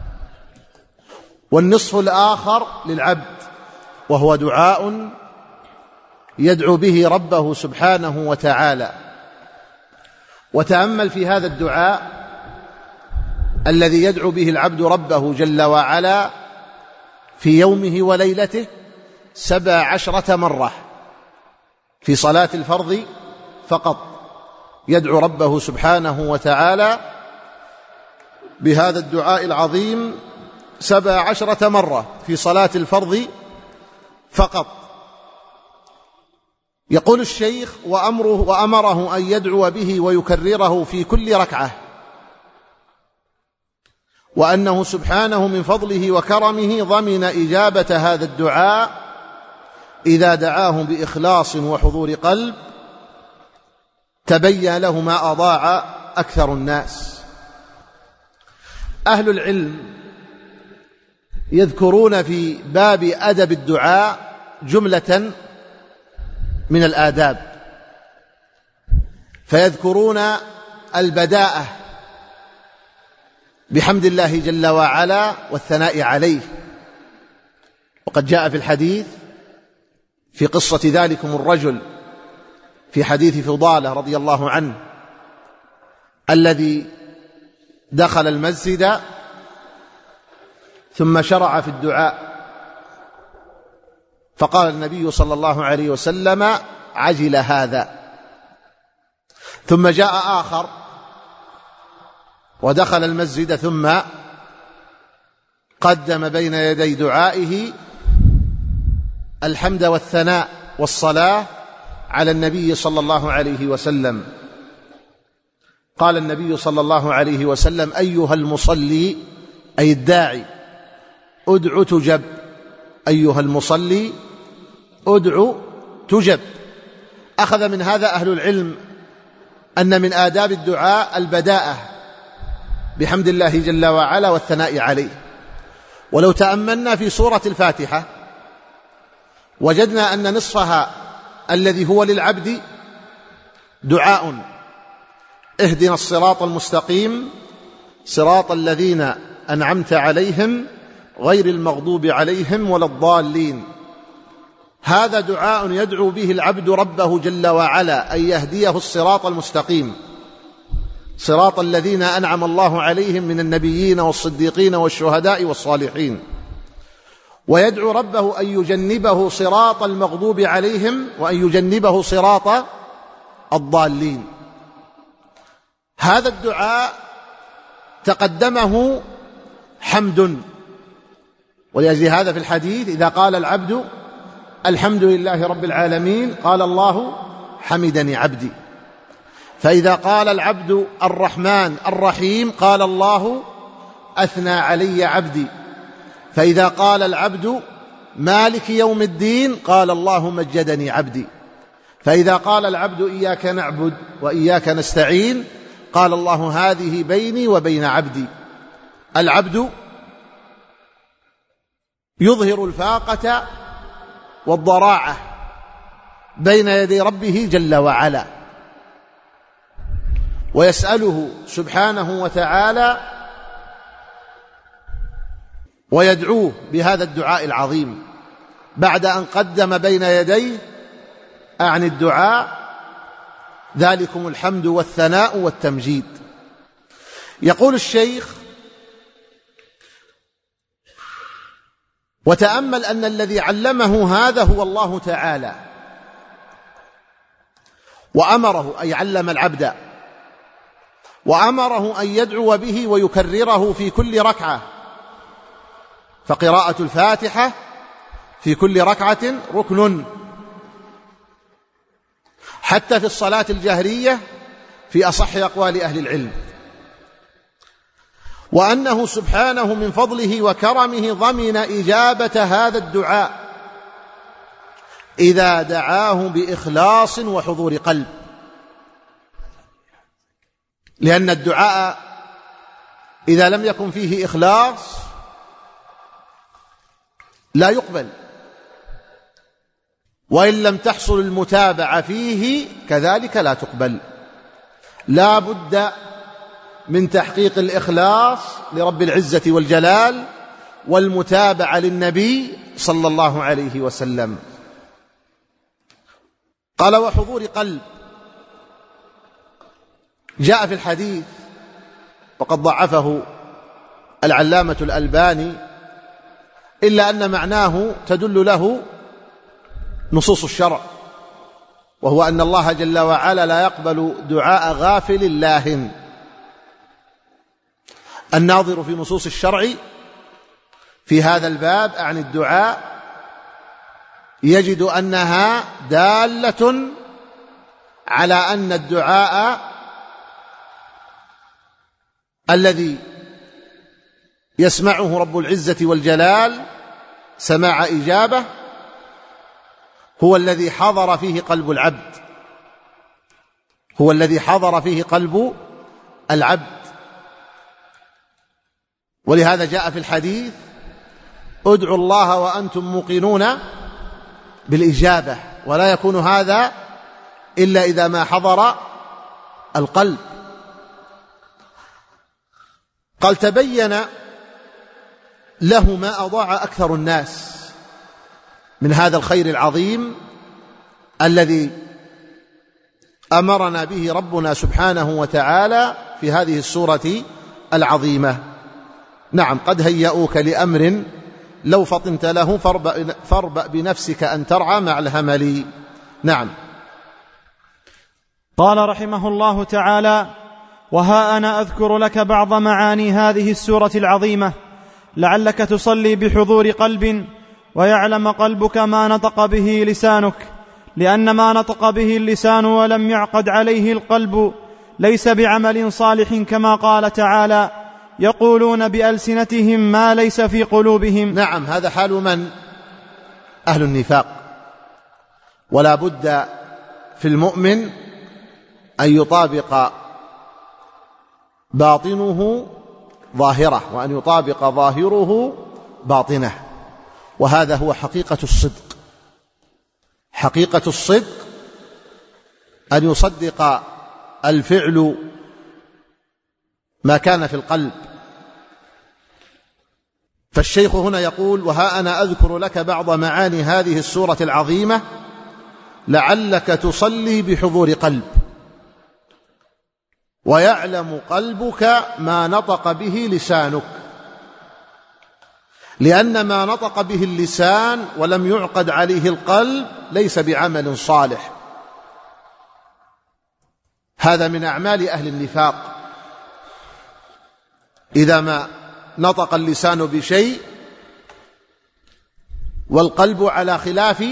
والنصف الآخر للعبد، وهو دعاء يدعو به ربه سبحانه وتعالى. وتأمل في هذا الدعاء الذي يدعو به العبد ربه جل وعلا في يومه وليلته سبع عشرة مرة في صلاة الفرض فقط، يدعو ربه سبحانه وتعالى بهذا الدعاء العظيم سبع عشرة مرة في صلاة الفرض فقط. يقول الشيخ: وأمره وأمره أن يدعو به ويكرره في كل ركعة، وأنه سبحانه من فضله وكرمه ضمن إجابة هذا الدعاء إذا دعاه بإخلاص وحضور قلب تبين له ما أضاع أكثر الناس. أهل العلم يذكرون في باب أدب الدعاء جملة من الآداب، فيذكرون البداءة بحمد الله جل وعلا والثناء عليه، وقد جاء في الحديث في قصة ذلكم الرجل في حديث فضالة رضي الله عنه الذي دخل المسجد ثم شرع في الدعاء، فقال النبي صلى الله عليه وسلم: عجل هذا. ثم جاء آخر ودخل المسجد ثم قدم بين يدي دعائه الحمد والثناء والصلاة على النبي صلى الله عليه وسلم. قال النبي صلى الله عليه وسلم: أيها المصلي، أي الداعي، ادع تجب. أيها المصلي ادع تجب. أخذ من هذا أهل العلم أن من آداب الدعاء البداءة بحمد الله جل وعلا والثناء عليه. ولو تأملنا في سورة الفاتحة وجدنا أن نصفها الذي هو للعبد دعاء: اهدنا الصراط المستقيم صراط الذين أنعمت عليهم غير المغضوب عليهم ولا الضالين. هذا دعاء يدعو به العبد ربه جل وعلا أن يهديه الصراط المستقيم، صراط الذين أنعم الله عليهم من النبيين والصديقين والشهداء والصالحين، ويدعو ربه أن يجنبه صراط المغضوب عليهم وأن يجنبه صراط الضالين. هذا الدعاء تقدمه حمد، ولأجل هذا في الحديث إذا قال العبد الحمد لله رب العالمين قال الله حمدني عبدي. فإذا قال العبد الرحمن الرحيم قال الله أثنى علي عبدي. فإذا قال العبد مالك يوم الدين قال الله مجدني عبدي. فإذا قال العبد إياك نعبد وإياك نستعين قال الله هذه بيني وبين عبدي. العبد يظهر الفاقة والضراعة بين يدي ربه جل وعلا، ويسأله سبحانه وتعالى ويدعوه بهذا الدعاء العظيم بعد أن قدم بين يديه أعني الدعاء ذلكم الحمد والثناء والتمجيد. يقول الشيخ: وتأمل أن الذي علمه هذا هو الله تعالى، وأمره أي علم العبد، وأمره أن يدعو به ويكرره في كل ركعة، فقراءة الفاتحة في كل ركعة ركن، حتى في الصلاة الجهرية في أصح أقوال أهل العلم. وأنه سبحانه من فضله وكرمه ضمن إجابة هذا الدعاء إذا دعاه بإخلاص وحضور قلب، لأن الدعاء إذا لم يكن فيه إخلاص لا يقبل، وإن لم تحصل المتابعة فيه كذلك لا تقبل. لا بد من تحقيق الإخلاص لرب العزة والجلال والمتابعة للنبي صلى الله عليه وسلم. قال: وحضور قلب. جاء في الحديث وقد ضعفه العلامة الألباني إلا أن معناه تدل له نصوص الشرع، وهو أن الله جل وعلا لا يقبل دعاء غافل لاهٍ. الناظر في نصوص الشرع في هذا الباب عن الدعاء يجد أنها دالة على أن الدعاء الذي يسمعه رب العزة والجلال سماع إجابة هو الذي حضر فيه قلب العبد، هو الذي حضر فيه قلب العبد. ولهذا جاء في الحديث: ادعوا الله وأنتم موقنون بالإجابة، ولا يكون هذا إلا إذا ما حضر القلب. قال: تبين له ما أضاع أكثر الناس من هذا الخير العظيم الذي أمرنا به ربنا سبحانه وتعالى في هذه السورة العظيمة. نعم، قد هيئوك لأمر لو فطنت له فاربأ, فاربأ بنفسك أن ترعى مع الهمل. نعم. قال رحمه الله تعالى: وها أنا أذكر لك بعض معاني هذه السورة العظيمة لعلك تصلي بحضور قلب ويعلم قلبك ما نطق به لسانك، لأن ما نطق به اللسان ولم يعقد عليه القلب ليس بعمل صالح، كما قال تعالى: يقولون بألسنتهم ما ليس في قلوبهم. نعم، هذا حال من؟ أهل النفاق. ولا بد في المؤمن أن يطابق باطنه ظاهره، وأن يطابق ظاهره باطنه، وهذا هو حقيقة الصدق. حقيقة الصدق أن يصدق الفعل ما كان في القلب. فالشيخ هنا يقول: وها أنا أذكر لك بعض معاني هذه السورة العظيمة لعلك تصلي بحضور قلب ويعلم قلبك ما نطق به لسانك، لأن ما نطق به اللسان ولم يعقد عليه القلب ليس بعمل صالح. هذا من أعمال أهل النفاق. إذا ما نطق اللسان بشيء والقلب على خلاف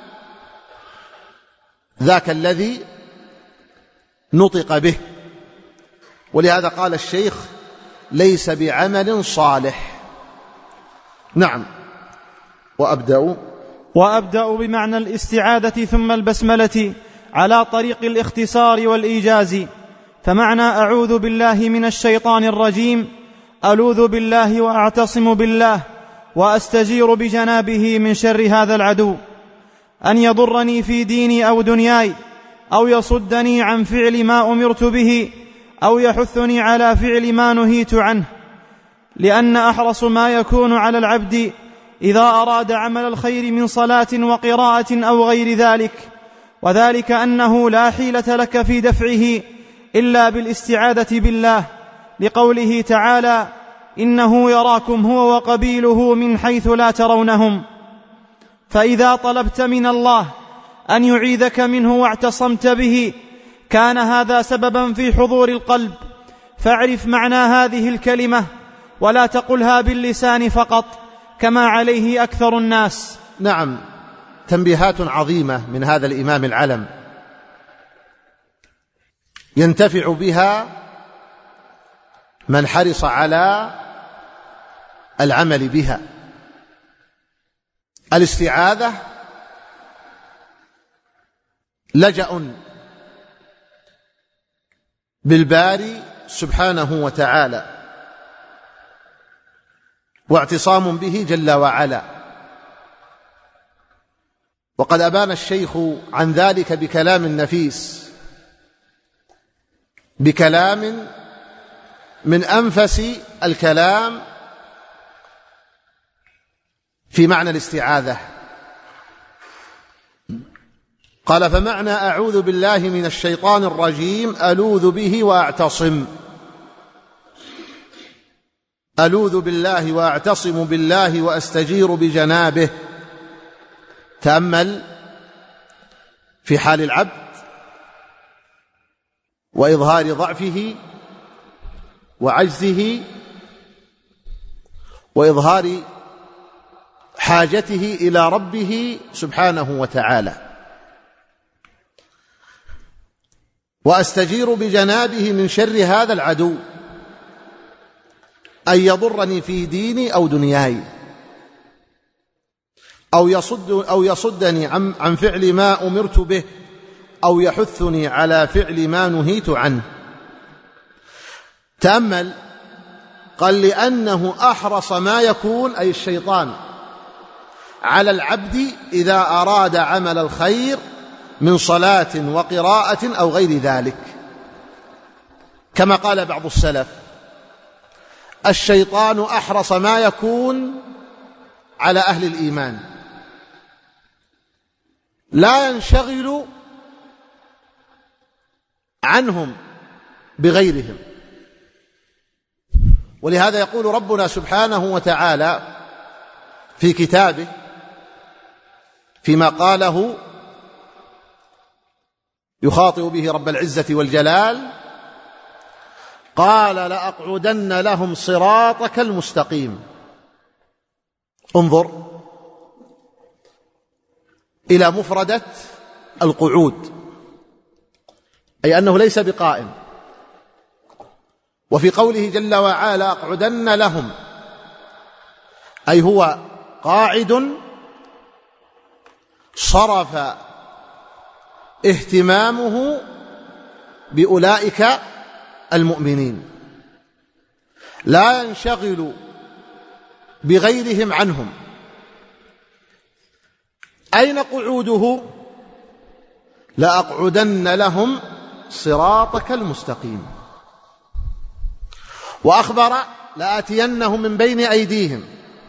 ذاك الذي نطق به. ولهذا قال الشيخ: ليس بعمل صالح. نعم. وأبدأ وأبدأ بمعنى الاستعاذة ثم البسملة على طريق الاختصار والإيجاز. فمعنى أعوذ بالله من الشيطان الرجيم: ألوذ بالله وأعتصم بالله وأستجير بجنابه من شر هذا العدو، أن يضرني في ديني أو دنياي، أو يصدني عن فعل ما أمرت به، أو يحثني على فعل ما نهيت عنه. لأن أحرص ما يكون على العبد إذا أراد عمل الخير من صلاة وقراءة أو غير ذلك، وذلك أنه لا حيلة لك في دفعه إلا بالاستعاذة بالله، لقوله تعالى: إنه يراكم هو وقبيله من حيث لا ترونهم. فإذا طلبت من الله أن يعيذك منه واعتصمت به كان هذا سببا في حضور القلب. فاعرف معنى هذه الكلمة ولا تقلها باللسان فقط كما عليه أكثر الناس. نعم، تنبيهات عظيمة من هذا الإمام العلم ينتفع بها من حرص على العمل بها. الاستعاذة لجأ بالباري سبحانه وتعالى، واعتصام به جل وعلا. وقد أبان الشيخ عن ذلك بكلام نفيس، بكلام من أنفس الكلام في معنى الاستعاذة. قال: فمعنى أعوذ بالله من الشيطان الرجيم ألوذ به وأعتصم. ألوذ بالله وأعتصم بالله وأستجير بجنابه. تأمل في حال العبد وإظهار ضعفه وعجزه، وإظهار حاجته إلى ربه سبحانه وتعالى، وأستجير بجنابه من شر هذا العدو أن يضرني في ديني أو دنياي، أو يصد أو يصدني عن عن فعل ما أمرت به، أو يحثني على فعل ما نهيت عنه. تأمل، قال لأنه أحرص ما يكون، أي الشيطان، على العبد إذا أراد عمل الخير من صلاة وقراءة أو غير ذلك، كما قال بعض السلف: الشيطان أحرص ما يكون على أهل الإيمان، لا ينشغل عنهم بغيرهم. ولهذا يقول ربنا سبحانه وتعالى في كتابه فيما قاله يخاطب به رب العزة والجلال: قال لأقعدن لهم صراطك المستقيم. انظر إلى مفردة القعود، أي أنه ليس بقائم. وفي قوله جل وعلا أقعدن لهم، أي هو قاعد صرف اهتمامه بأولئك المؤمنين، لا ينشغل بغيرهم عنهم. أين قعوده؟ لأقعدن لهم صراطك المستقيم. وأخبر: لآتينهم من بين أيديهم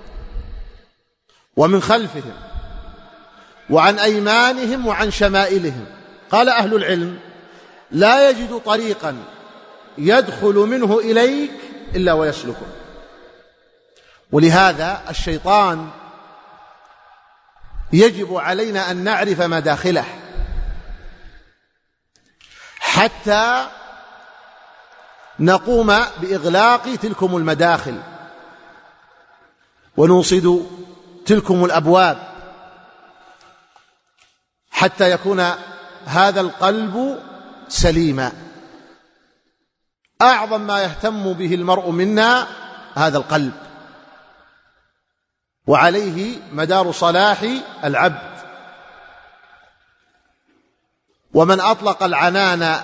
ومن خلفهم وعن أيمانهم وعن شمائلهم. قال أهل العلم: لا يجد طريقا يدخل منه إليك إلا ويسلكه. ولهذا الشيطان يجب علينا أن نعرف مداخله حتى نقوم بإغلاق تلكم المداخل ونوصد تلكم الأبواب، حتى يكون هذا القلب سليما. أعظم ما يهتم به المرء منا هذا القلب، وعليه مدار صلاح العبد. ومن أطلق العنان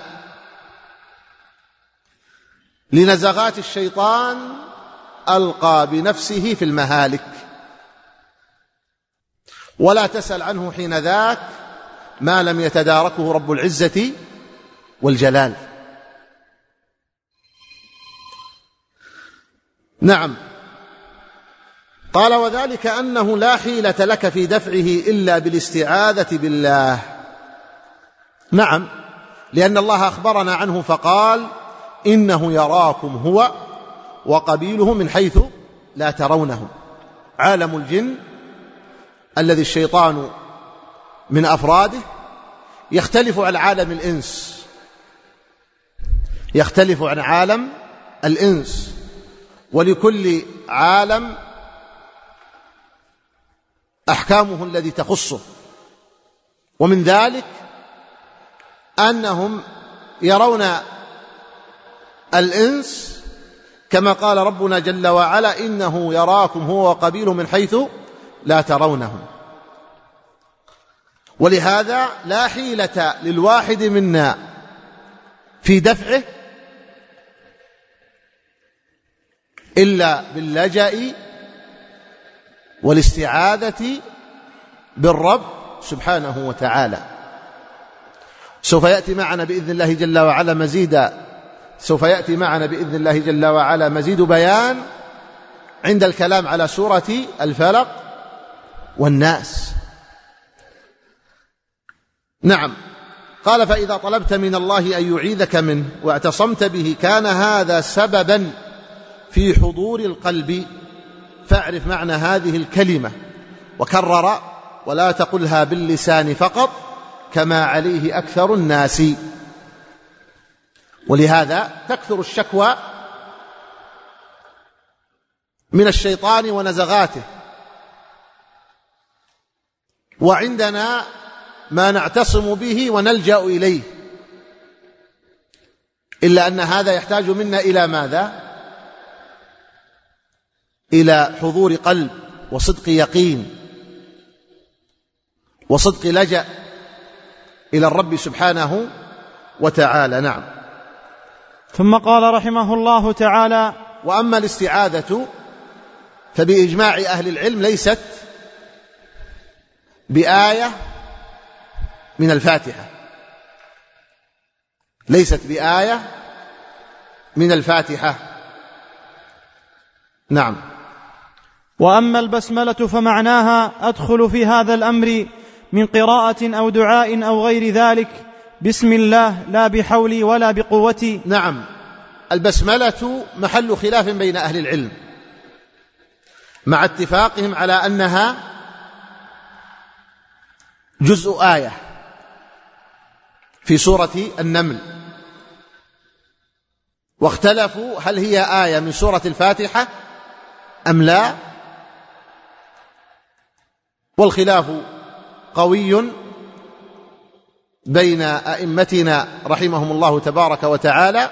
لنزغات الشيطان ألقى بنفسه في المهالك، ولا تسأل عنه حين ذاك ما لم يتداركه رب العزة والجلال. نعم، قال: وذلك أنه لا حيلة لك في دفعه إلا بالاستعاذة بالله. نعم، لأن الله أخبرنا عنه فقال: إنه يراكم هو وقبيله من حيث لا ترونهم. عالم الجن الذي الشيطان من أفراده يختلف عن عالم الإنس، يختلف عن عالم الإنس، ولكل عالم أحكامه الذي تخصه. ومن ذلك أنهم يرون الإنس كما قال ربنا جل وعلا: إنه يراكم هو وقبيله من حيث لا ترونهم. ولهذا لا حيلة للواحد منا في دفعه إلا باللجأ والاستعاذة بالرب سبحانه وتعالى. سوف يأتي معنا بإذن الله جل وعلا مزيد سوف يأتي معنا بإذن الله جل وعلا مزيد بيان عند الكلام على سورة الفلق والناس. نعم، قال: فإذا طلبت من الله أن يعيذك منه واعتصمت به كان هذا سببا في حضور القلب، فاعرف معنى هذه الكلمة. وكرر: ولا تقلها باللسان فقط كما عليه أكثر الناس. ولهذا تكثر الشكوى من الشيطان ونزغاته، وعندنا ما نعتصم به ونلجأ إليه، إلا أن هذا يحتاج منا إلى ماذا؟ إلى حضور قلب وصدق يقين وصدق لجأ إلى الرب سبحانه وتعالى. نعم. ثم قال رحمه الله تعالى: وأما الاستعاذة فبإجماع أهل العلم ليست بآية من الفاتحة، ليست بآية من الفاتحة. نعم. وأما البسملة فمعناها أدخل في هذا الأمر من قراءة أو دعاء أو غير ذلك بسم الله لا بحولي ولا بقوتي. نعم. البسملة محل خلاف بين أهل العلم، مع اتفاقهم على أنها جزء آية في سورة النمل، واختلفوا هل هي آية من سورة الفاتحة أم لا، والخلاف قوي بين أئمتنا رحمهم الله تبارك وتعالى.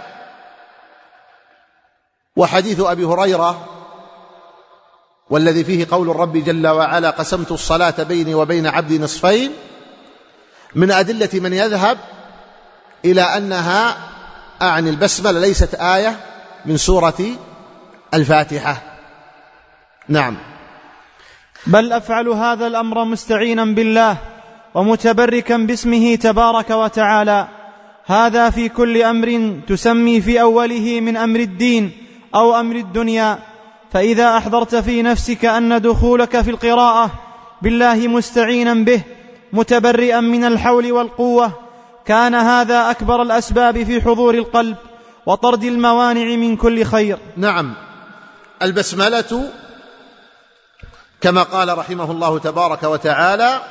وحديث أبي هريرة والذي فيه قول الرب جل وعلا: قسمت الصلاة بيني وبين عبدي نصفين، من أدلة من يذهب إلى أنها أعني البسملة ليست آية من سورة الفاتحة. نعم. بل أفعل هذا الأمر مستعينا بالله ومتبركا باسمه تبارك وتعالى، هذا في كل أمر تسمي في أوله من أمر الدين أو أمر الدنيا. فإذا أحضرت في نفسك أن دخولك في القراءة بالله مستعينا به متبرئا من الحول والقوة، كان هذا أكبر الأسباب في حضور القلب وطرد الموانع من كل خير. نعم. البسملة كما قال رحمه الله تبارك وتعالى: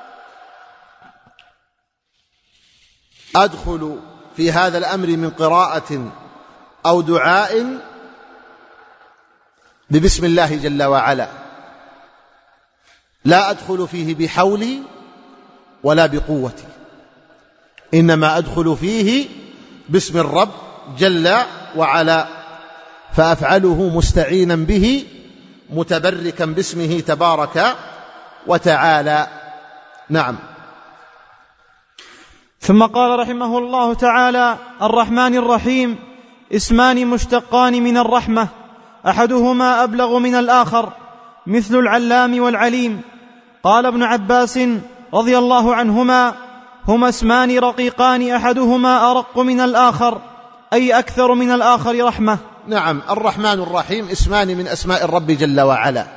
أدخل في هذا الأمر من قراءة أو دعاء ببسم الله جل وعلا، لا أدخل فيه بحولي ولا بقوتي، إنما أدخل فيه باسم الرب جل وعلا، فأفعله مستعينا به متبركا باسمه تبارك وتعالى. نعم. ثم قال رحمه الله تعالى: الرحمن الرحيم اسمان مشتقان من الرحمة، أحدهما أبلغ من الآخر، مثل العلام والعليم. قال ابن عباس رضي الله عنهما: هما اسمان رقيقان أحدهما أرق من الآخر، أي أكثر من الآخر رحمة. نعم. الرحمن الرحيم اسمان من أسماء الرب جل وعلا،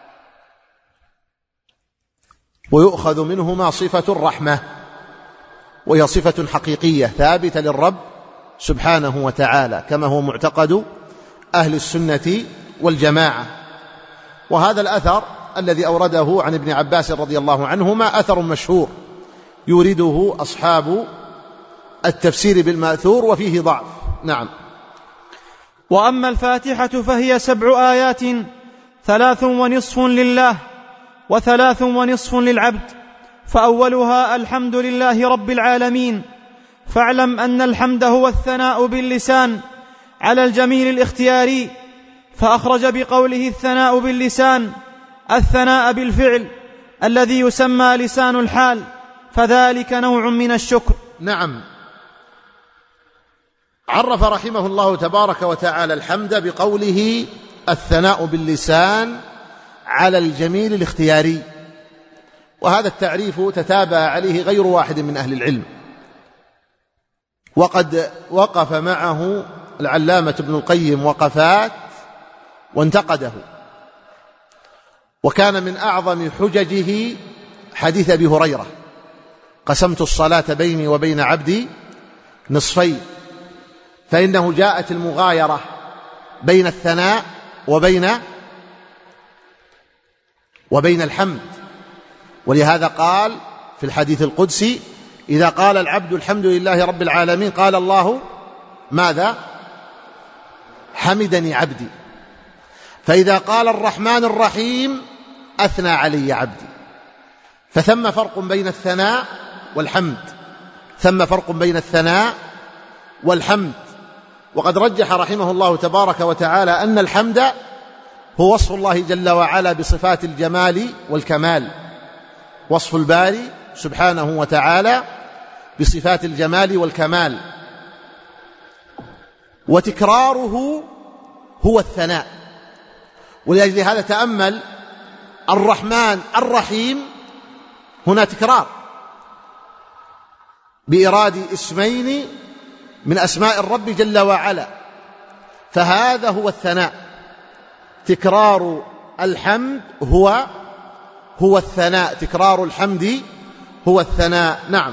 ويؤخذ منهما صفة الرحمة، وهي صفة حقيقية ثابتة للرب سبحانه وتعالى، كما هو معتقد أهل السنة والجماعة. وهذا الأثر الذي أورده عن ابن عباس رضي الله عنهما أثر مشهور يورده أصحاب التفسير بالمأثور وفيه ضعف. نعم. وأما الفاتحة فهي سبع آيات، ثلاث ونصف لله وثلاث ونصف للعبد. فأولها الحمد لله رب العالمين، فاعلم أن الحمد هو الثناء باللسان على الجميل الاختياري، فأخرج بقوله الثناء باللسان الثناء بالفعل الذي يسمى لسان الحال، فذلك نوع من الشكر. نعم. عرف رحمه الله تبارك وتعالى الحمد بقوله الثناء باللسان على الجميل الاختياري، وهذا التعريف تتابع عليه غير واحد من أهل العلم، وقد وقف معه العلامة ابن القيم وقفات وانتقده. وكان من أعظم حججه حديث أبي هريرة: قسمت الصلاة بيني وبين عبدي نصفين، فإنه جاءت المغايرة بين الثناء وبين وبين الحمد، ولهذا قال في الحديث القدسي: إذا قال العبد الحمد لله رب العالمين قال الله ماذا؟ حمدني عبدي. فإذا قال الرحمن الرحيم أثنى علي عبدي. فثم فرق بين الثناء والحمد، ثم فرق بين الثناء والحمد. وقد رجح رحمه الله تبارك وتعالى أن الحمد هو وصف الله جل وعلا بصفات الجمال والكمال، وصف الباري سبحانه وتعالى بصفات الجمال والكمال، وتكراره هو الثناء. ولأجل هذا تأمل الرحمن الرحيم، هنا تكرار بإرادة اسمين من أسماء الرب جل وعلا، فهذا هو الثناء. تكرار الحمد هو هو الثناء، تكرار الحمد هو الثناء. نعم.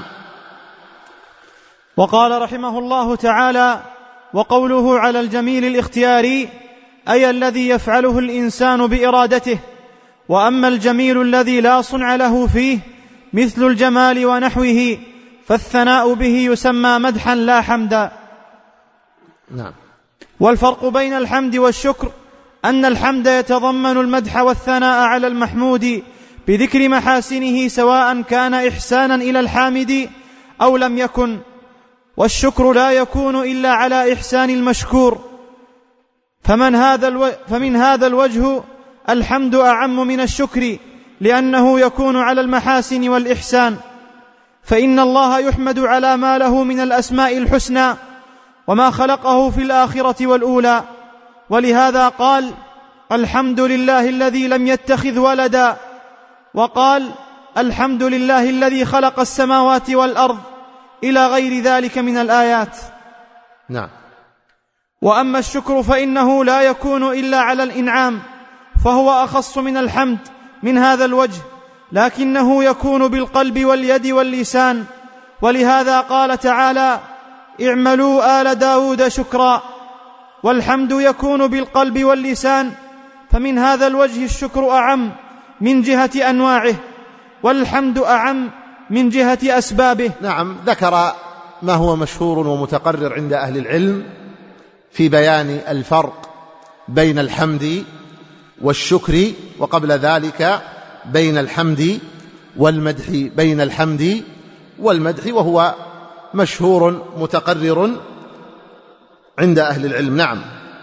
وقال رحمه الله تعالى: وقوله على الجميل الاختياري أي الذي يفعله الإنسان بإرادته. وأما الجميل الذي لا صنع له فيه مثل الجمال ونحوه فالثناء به يسمى مدحا لا حمدا. نعم. والفرق بين الحمد والشكر أن الحمد يتضمن المدح والثناء على المحمود بذكر محاسنه سواء كان إحسانا إلى الحامد أو لم يكن، والشكر لا يكون إلا على إحسان المشكور. فمن هذا الو... فمن هذا الوجه الحمد أعم من الشكر، لأنه يكون على المحاسن والإحسان، فإن الله يحمد على ما له من الأسماء الحسنى وما خلقه في الآخرة والأولى. ولهذا قال: الحمد لله الذي لم يتخذ ولدا، وقال: الحمد لله الذي خلق السماوات والأرض، إلى غير ذلك من الآيات. نعم. وأما الشكر فإنه لا يكون إلا على الإنعام، فهو أخص من الحمد من هذا الوجه، لكنه يكون بالقلب واليد واللسان. ولهذا قال تعالى: اعملوا آل داود شكرا. والحمد يكون بالقلب واللسان، فمن هذا الوجه الشكر أعم من جهة أنواعه، والحمد أعم من جهة أسبابه. نعم. ذكر ما هو مشهور ومتقرر عند أهل العلم في بيان الفرق بين الحمد والشكر، وقبل ذلك بين الحمد والمدح، بين الحمد والمدح، وهو مشهور متقرر عند أهل العلم. نعم.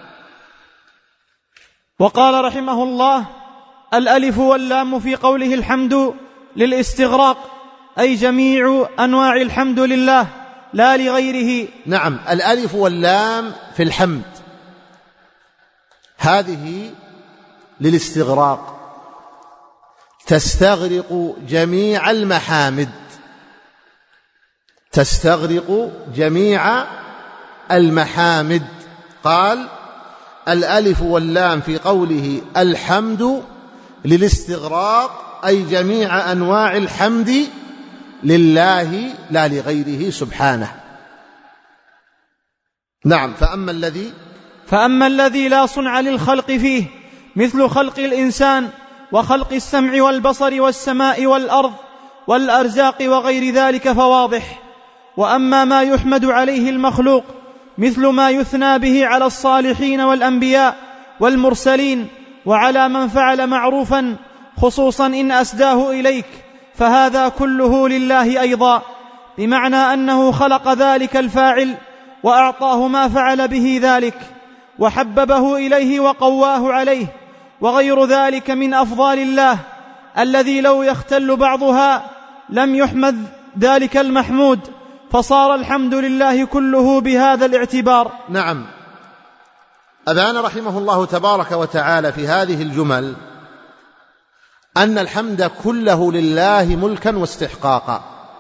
وقال رحمه الله: الألف واللام في قوله الحمد للاستغراق، أي جميع أنواع الحمد لله لا لغيره. نعم. الألف واللام في الحمد هذه للاستغراق، تستغرق جميع المحامد، تستغرق جميع المحامد. قال: الألف واللام في قوله الحمد للاستغراق، أي جميع أنواع الحمد لله لا لغيره سبحانه. نعم. فأما الذي فأما الذي لا صنع للخلق فيه مثل خلق الإنسان وخلق السمع والبصر والسماء والأرض والأرزاق وغير ذلك فواضح. وأما ما يحمد عليه المخلوق مثل ما يثنى به على الصالحين والأنبياء والمرسلين وعلى من فعل معروفا خصوصا إن أسداه إليك، فهذا كله لله أيضا، بمعنى أنه خلق ذلك الفاعل وأعطاه ما فعل به ذلك وحببه إليه وقواه عليه، وغير ذلك من أفضال الله الذي لو يختل بعضها لم يحمد ذلك المحمود، فصار الحمد لله كله بهذا الاعتبار. نعم. أبان رحمه الله تبارك وتعالى في هذه الجمل أن الحمد كله لله ملكا واستحقاقا،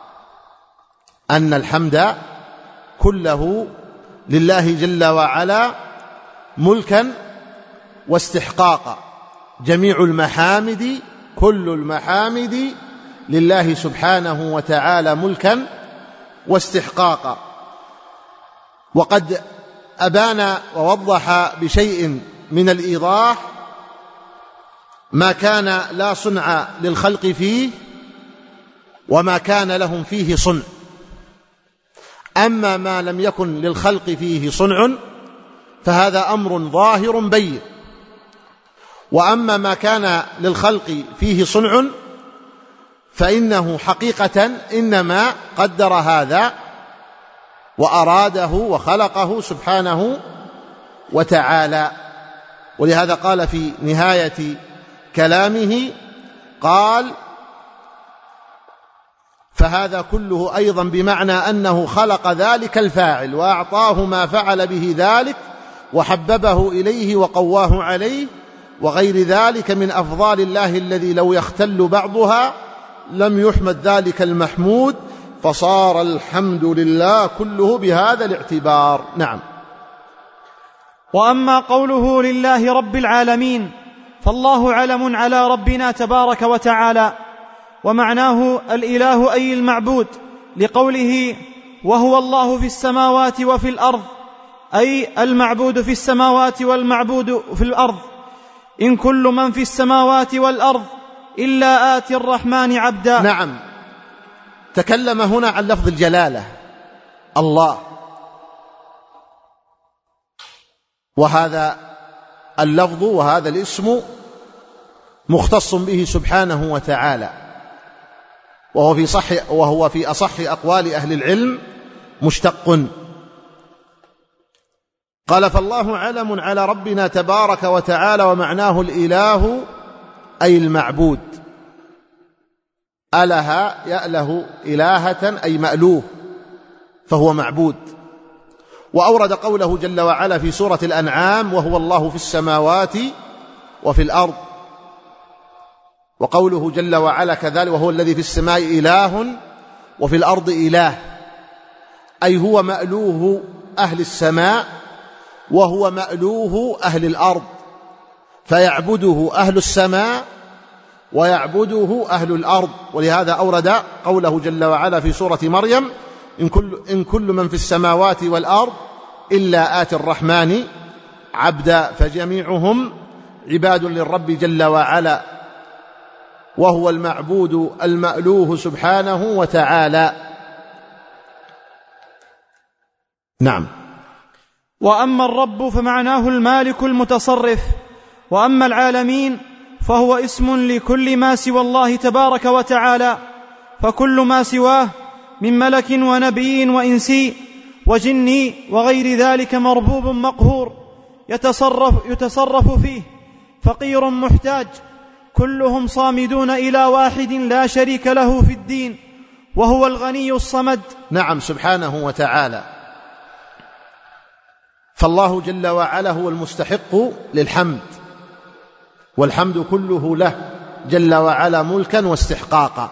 أن الحمد كله لله جل وعلا ملكا واستحقاقا، جميع المحامد، كل المحامد لله سبحانه وتعالى ملكا واستحقاقا. وقد أبان ووضح بشيء من الإيضاح ما كان لا صنع للخلق فيه وما كان لهم فيه صنع. أما ما لم يكن للخلق فيه صنع فهذا أمر ظاهر بين، وأما ما كان للخلق فيه صنع فإنه حقيقة إنما قدر هذا وأراده وخلقه سبحانه وتعالى. ولهذا قال في نهاية كلامه قال: فهذا كله أيضا بمعنى أنه خلق ذلك الفاعل وأعطاه ما فعل به ذلك وحببه إليه وقواه عليه وغير ذلك من أفضال الله الذي لو يختل بعضها لم يحمد ذلك المحمود، فصار الحمد لله كله بهذا الاعتبار. نعم. وأما قوله لله رب العالمين فالله علم على ربنا تبارك وتعالى، ومعناه الإله أي المعبود، لقوله وهو الله في السماوات وفي الأرض، أي المعبود في السماوات والمعبود في الأرض. إن كل من في السماوات والأرض إلا آتي الرحمن عبدا. نعم. تكلم هنا عن لفظ الجلالة الله، وهذا اللفظ وهذا الاسم مختص به سبحانه وتعالى، وهو في صح وهو في أصح أقوال أهل العلم مشتق. قال: فالله علم على ربنا تبارك وتعالى، ومعناه الإله أي المعبود. أله يأله إلهة أي مألوه، فهو معبود. وأورد قوله جل وعلا في سورة الأنعام: وهو الله في السماوات وفي الأرض. وقوله جل وعلا كذلك: وهو الذي في السماء إله وفي الأرض إله، أي هو مألوه أهل السماء وهو مألوه أهل الأرض، فيعبده أهل السماء ويعبده أهل الأرض. ولهذا أورد قوله جل وعلا في سورة مريم: إن كل, إن كل من في السماوات والأرض إلا آتي الرحمن عبدا، فجميعهم عباد للرب جل وعلا، وهو المعبود المألوه سبحانه وتعالى. نعم. وأما الرب فمعناه المالك المتصرف، وأما العالمين فهو اسم لكل ما سوى الله تبارك وتعالى، فكل ما سواه من ملك ونبي وإنسي وجني وغير ذلك مربوب مقهور يتصرف, يتصرف فيه، فقير محتاج، كلهم صامدون إلى واحد لا شريك له في الدين، وهو الغني الصمد. نعم سبحانه وتعالى. فالله جل وعلا هو المستحق للحمد، والحمد كله له جل وعلا ملكا واستحقاقا،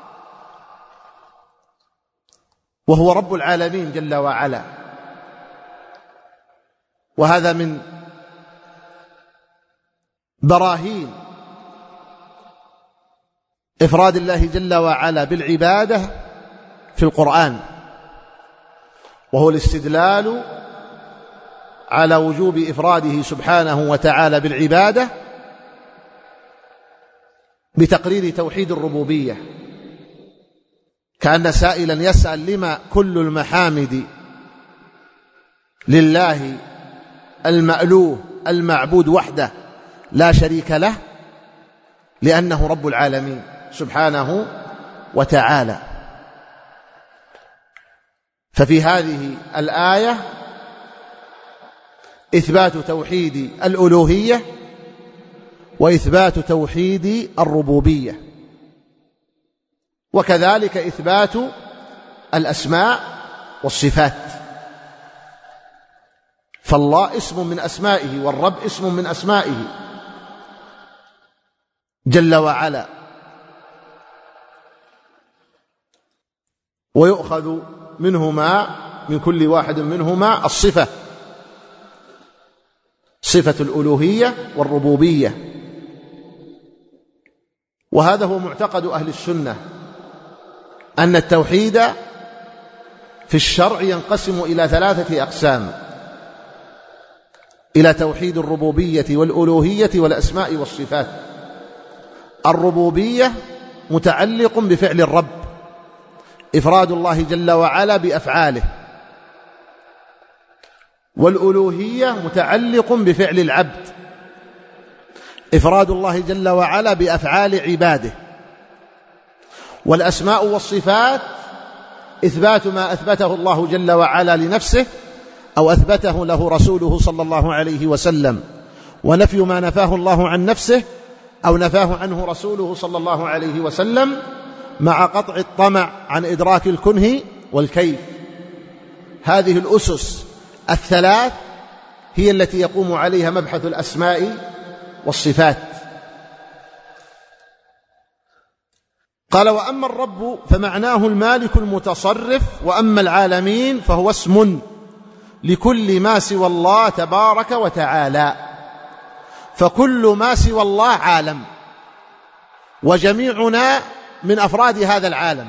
وهو رب العالمين جل وعلا. وهذا من براهين إفراد الله جل وعلا بالعبادة في القرآن، وهو الاستدلال على وجوب إفراده سبحانه وتعالى بالعبادة بتقرير توحيد الربوبية، كأن سائلا يسأل: لما كل المحامد لله المألوه المعبود وحده لا شريك له؟ لأنه رب العالمين سبحانه وتعالى. ففي هذه الآية إثبات توحيد الألوهية وإثبات توحيد الربوبية، وكذلك إثبات الأسماء والصفات. فالله اسم من أسمائه، والرب اسم من أسمائه جل وعلا، ويؤخذ منهما من كل واحد منهما الصفة، صفة الألوهية والربوبية. وهذا هو معتقد أهل السنة، أن التوحيد في الشرع ينقسم إلى ثلاثة أقسام: إلى توحيد الربوبية والألوهية والأسماء والصفات. الربوبية متعلق بفعل الرب، إفراد الله جل وعلا بأفعاله، والألوهية متعلق بفعل العبد، إفراد الله جل وعلا بأفعال عباده، والأسماء والصفات إثبات ما أثبته الله جل وعلا لنفسه أو أثبته له رسوله صلى الله عليه وسلم، ونفي ما نفاه الله عن نفسه أو نفاه عنه رسوله صلى الله عليه وسلم، مع قطع الطمع عن إدراك الكنه والكيف. هذه الأسس الثلاث هي التي يقوم عليها مبحث الأسماء والصفات. قال: وأما الرب فمعناه المالك المتصرف، وأما العالمين فهو اسم لكل ما سوى الله تبارك وتعالى. فكل ما سوى الله عالم، وجميعنا من أفراد هذا العالم.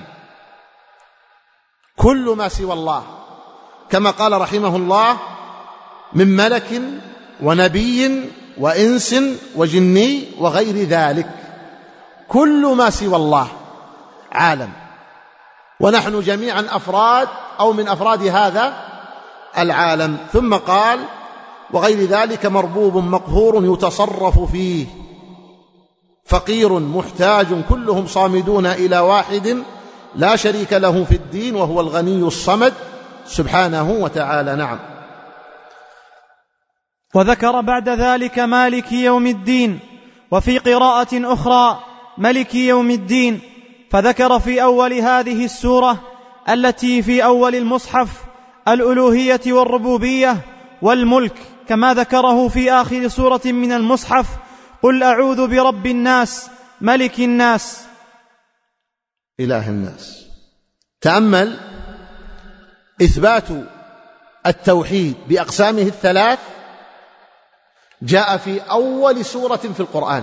كل ما سوى الله، كما قال رحمه الله: من ملك ونبي وإنس وجني وغير ذلك. كل ما سوى الله عالم، ونحن جميعا أفراد أو من أفراد هذا العالم. ثم قال: وغير ذلك مربوب مقهور يتصرف فيه، فقير محتاج كلهم صامدون إلى واحد لا شريك له في الدين، وهو الغني الصمد سبحانه وتعالى. نعم. وذكر بعد ذلك مالك يوم الدين، وفي قراءة أخرى ملك يوم الدين، فذكر في أول هذه السورة التي في أول المصحف الألوهية والربوبية والملك، كما ذكره في آخر سورة من المصحف: قل أعوذ برب الناس ملك الناس إله الناس. تأمل إثبات التوحيد بأقسامه الثلاث جاء في أول سورة في القرآن،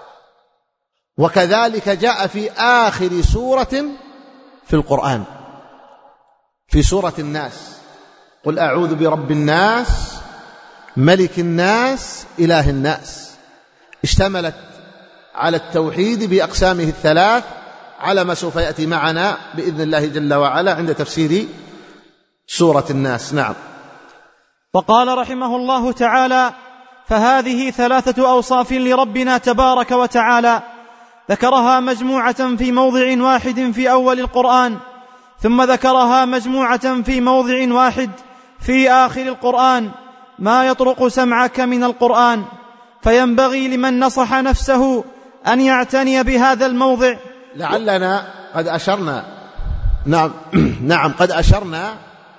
وكذلك جاء في آخر سورة في القرآن، في سورة الناس: قل أعوذ برب الناس ملك الناس إله الناس. اشتملت على التوحيد بأقسامه الثلاث، على ما سوف يأتي معنا بإذن الله جل وعلا عند تفسير سورة الناس. نعم. وقال رحمه الله تعالى: فهذه ثلاثة أوصاف لربنا تبارك وتعالى، ذكرها مجموعة في موضع واحد في أول القرآن، ثم ذكرها مجموعة في موضع واحد في آخر القرآن، ما يطرق سمعك من القرآن. فينبغي لمن نصح نفسه أن يعتني بهذا الموضع. لعلنا قد أشرنا نعم نعم قد أشرنا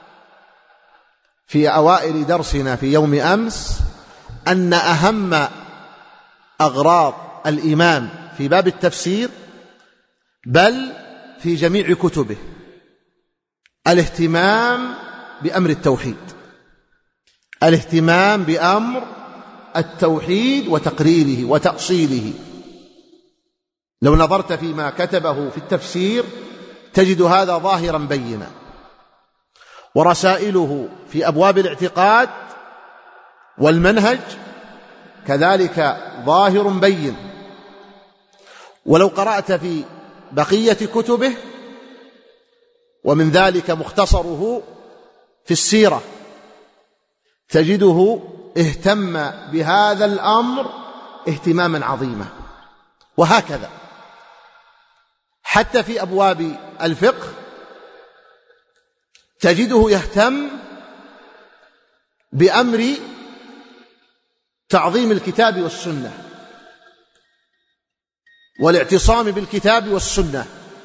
في أوائل درسنا في يوم أمس أن أهم أغراض الإمام في باب التفسير، بل في جميع كتبه، الاهتمام بأمر التوحيد، الاهتمام بأمر التوحيد وتقريره وتأصيله. لو نظرت فيما كتبه في التفسير تجد هذا ظاهرا بينا، ورسائله في أبواب الاعتقاد والمنهج كذلك ظاهر بين. ولو قرأت في بقية كتبه، ومن ذلك مختصره في السيرة، تجده اهتم بهذا الأمر اهتماما عظيما. وهكذا حتى في أبواب الفقه تجده يهتم بأمر تعظيم الكتاب والسنة والاعتصام بالكتاب والسنة.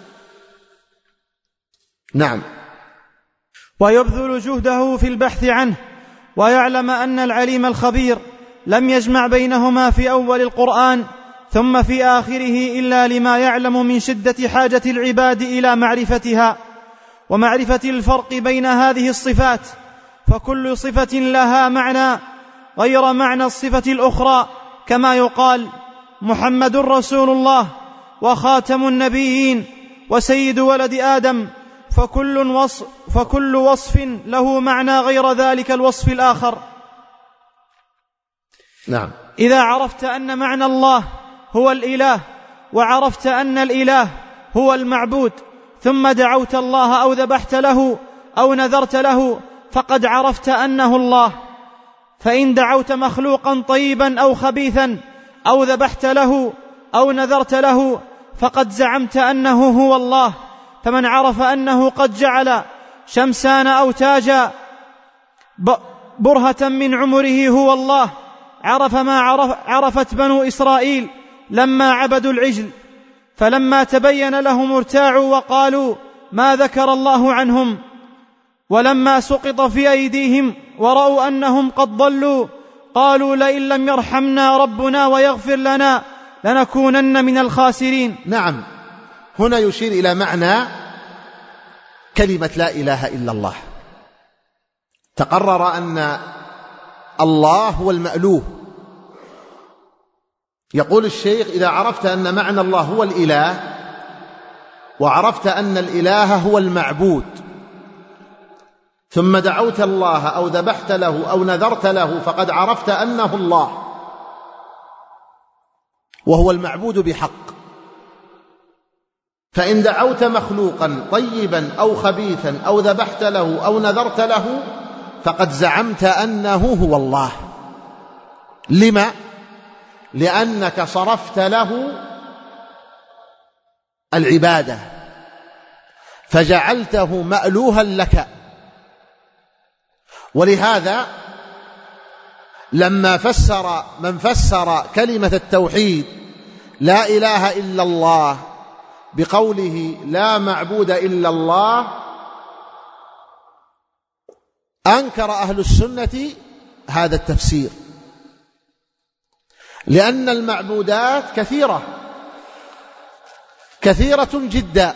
نعم. ويبذل جهده في البحث عنه، ويعلم أن العليم الخبير لم يجمع بينهما في أول القرآن ثم في آخره إلا لما يعلم من شدة حاجة العباد إلى معرفتها ومعرفة الفرق بين هذه الصفات، فكل صفة لها معنى غير معنى الصفة الأخرى، كما يقال محمد رسول الله وخاتم النبيين وسيد ولد آدم، فكل وصف, فكل وصف له معنى غير ذلك الوصف الآخر. نعم. إذا عرفت أن معنى الله هو الإله، وعرفت أن الإله هو المعبود، ثم دعوت الله أو ذبحت له أو نذرت له، فقد عرفت أنه الله. فإن دعوت مخلوقا طيبا أو خبيثا أو ذبحت له أو نذرت له، فقد زعمت أنه هو الله. فمن عرف أنه قد جعل شمسان أو تاجا برهة من عمره هو الله، عرف ما عرف عرفت بنو إسرائيل لما عبدوا العجل، فلما تبين لهم ارتاعوا وقالوا ما ذكر الله عنهم، ولما سقط في أيديهم ورأوا أنهم قد ضلوا قالوا لئن لم يرحمنا ربنا ويغفر لنا لنكونن من الخاسرين. نعم، هنا يشير إلى معنى كلمة لا إله إلا الله. تقرر أن الله هو المألوه. يقول الشيخ إذا عرفت أن معنى الله هو الإله، وعرفت أن الإله هو المعبود، ثم دعوت الله أو ذبحت له أو نذرت له، فقد عرفت أنه الله وهو المعبود بحق. فإن دعوت مخلوقا طيبا أو خبيثا أو ذبحت له أو نذرت له فقد زعمت أنه هو الله. لما؟ لأنك صرفت له العبادة فجعلته مألوها لك. ولهذا لما فسر من فسر كلمة التوحيد لا إله إلا الله بقوله لا معبود إلا الله، أنكر أهل السنة هذا التفسير، لأن المعبودات كثيرة كثيرة جدا،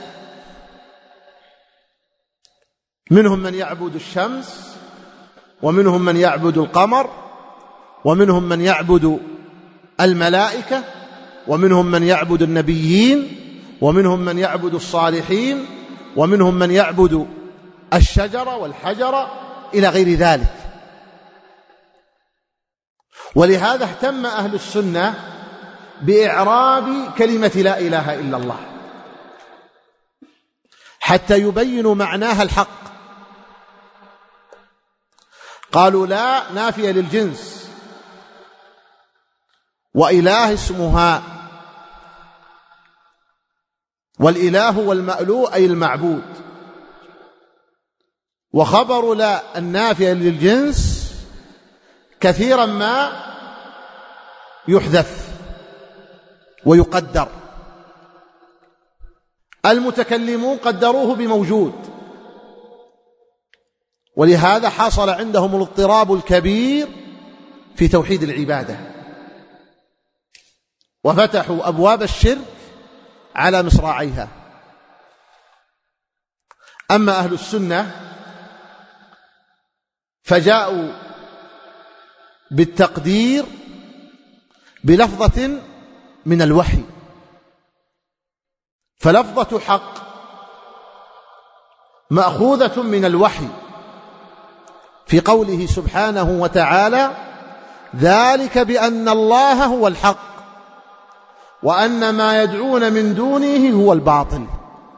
منهم من يعبد الشمس، ومنهم من يعبد القمر، ومنهم من يعبد الملائكة، ومنهم من يعبد النبيين، ومنهم من يعبد الصالحين، ومنهم من يعبد الشجر والحجر إلى غير ذلك. ولهذا اهتم أهل السنة بإعراب كلمة لا إله إلا الله حتى يبينوا معناها الحق. قالوا لا نافية للجنس، وإله اسمها، والإله والمألوه أي المعبود. وخبر لا النافية للجنس كثيرا ما يحذف ويقدر. المتكلمون قدروه بموجود، ولهذا حصل عندهم الاضطراب الكبير في توحيد العبادة، وفتحوا أبواب الشرك على مصراعيها. أما أهل السنة فجاءوا بالتقدير بلفظة من الوحي، فلفظة حق مأخوذة من الوحي في قوله سبحانه وتعالى ذلك بأن الله هو الحق وأن ما يدعون من دونه هو الباطل.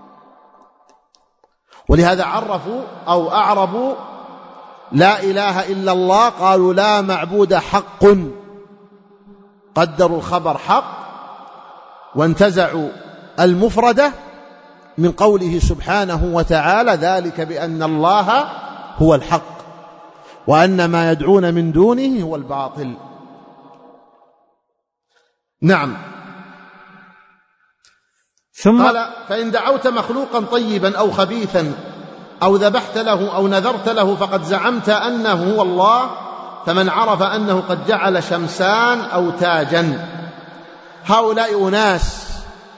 ولهذا عرفوا أو أعربوا لا إله إلا الله، قالوا لا معبود حق، قدروا الخبر حق وانتزعوا المفردة من قوله سبحانه وتعالى ذلك بأن الله هو الحق وأن ما يدعون من دونه هو الباطل. نعم. ثم قال فإن دعوت مخلوقا طيبا أو خبيثا أو ذبحت له أو نذرت له فقد زعمت أنه هو الله. فمن عرف أنه قد جعل شمسان أو تاجا. هؤلاء أناس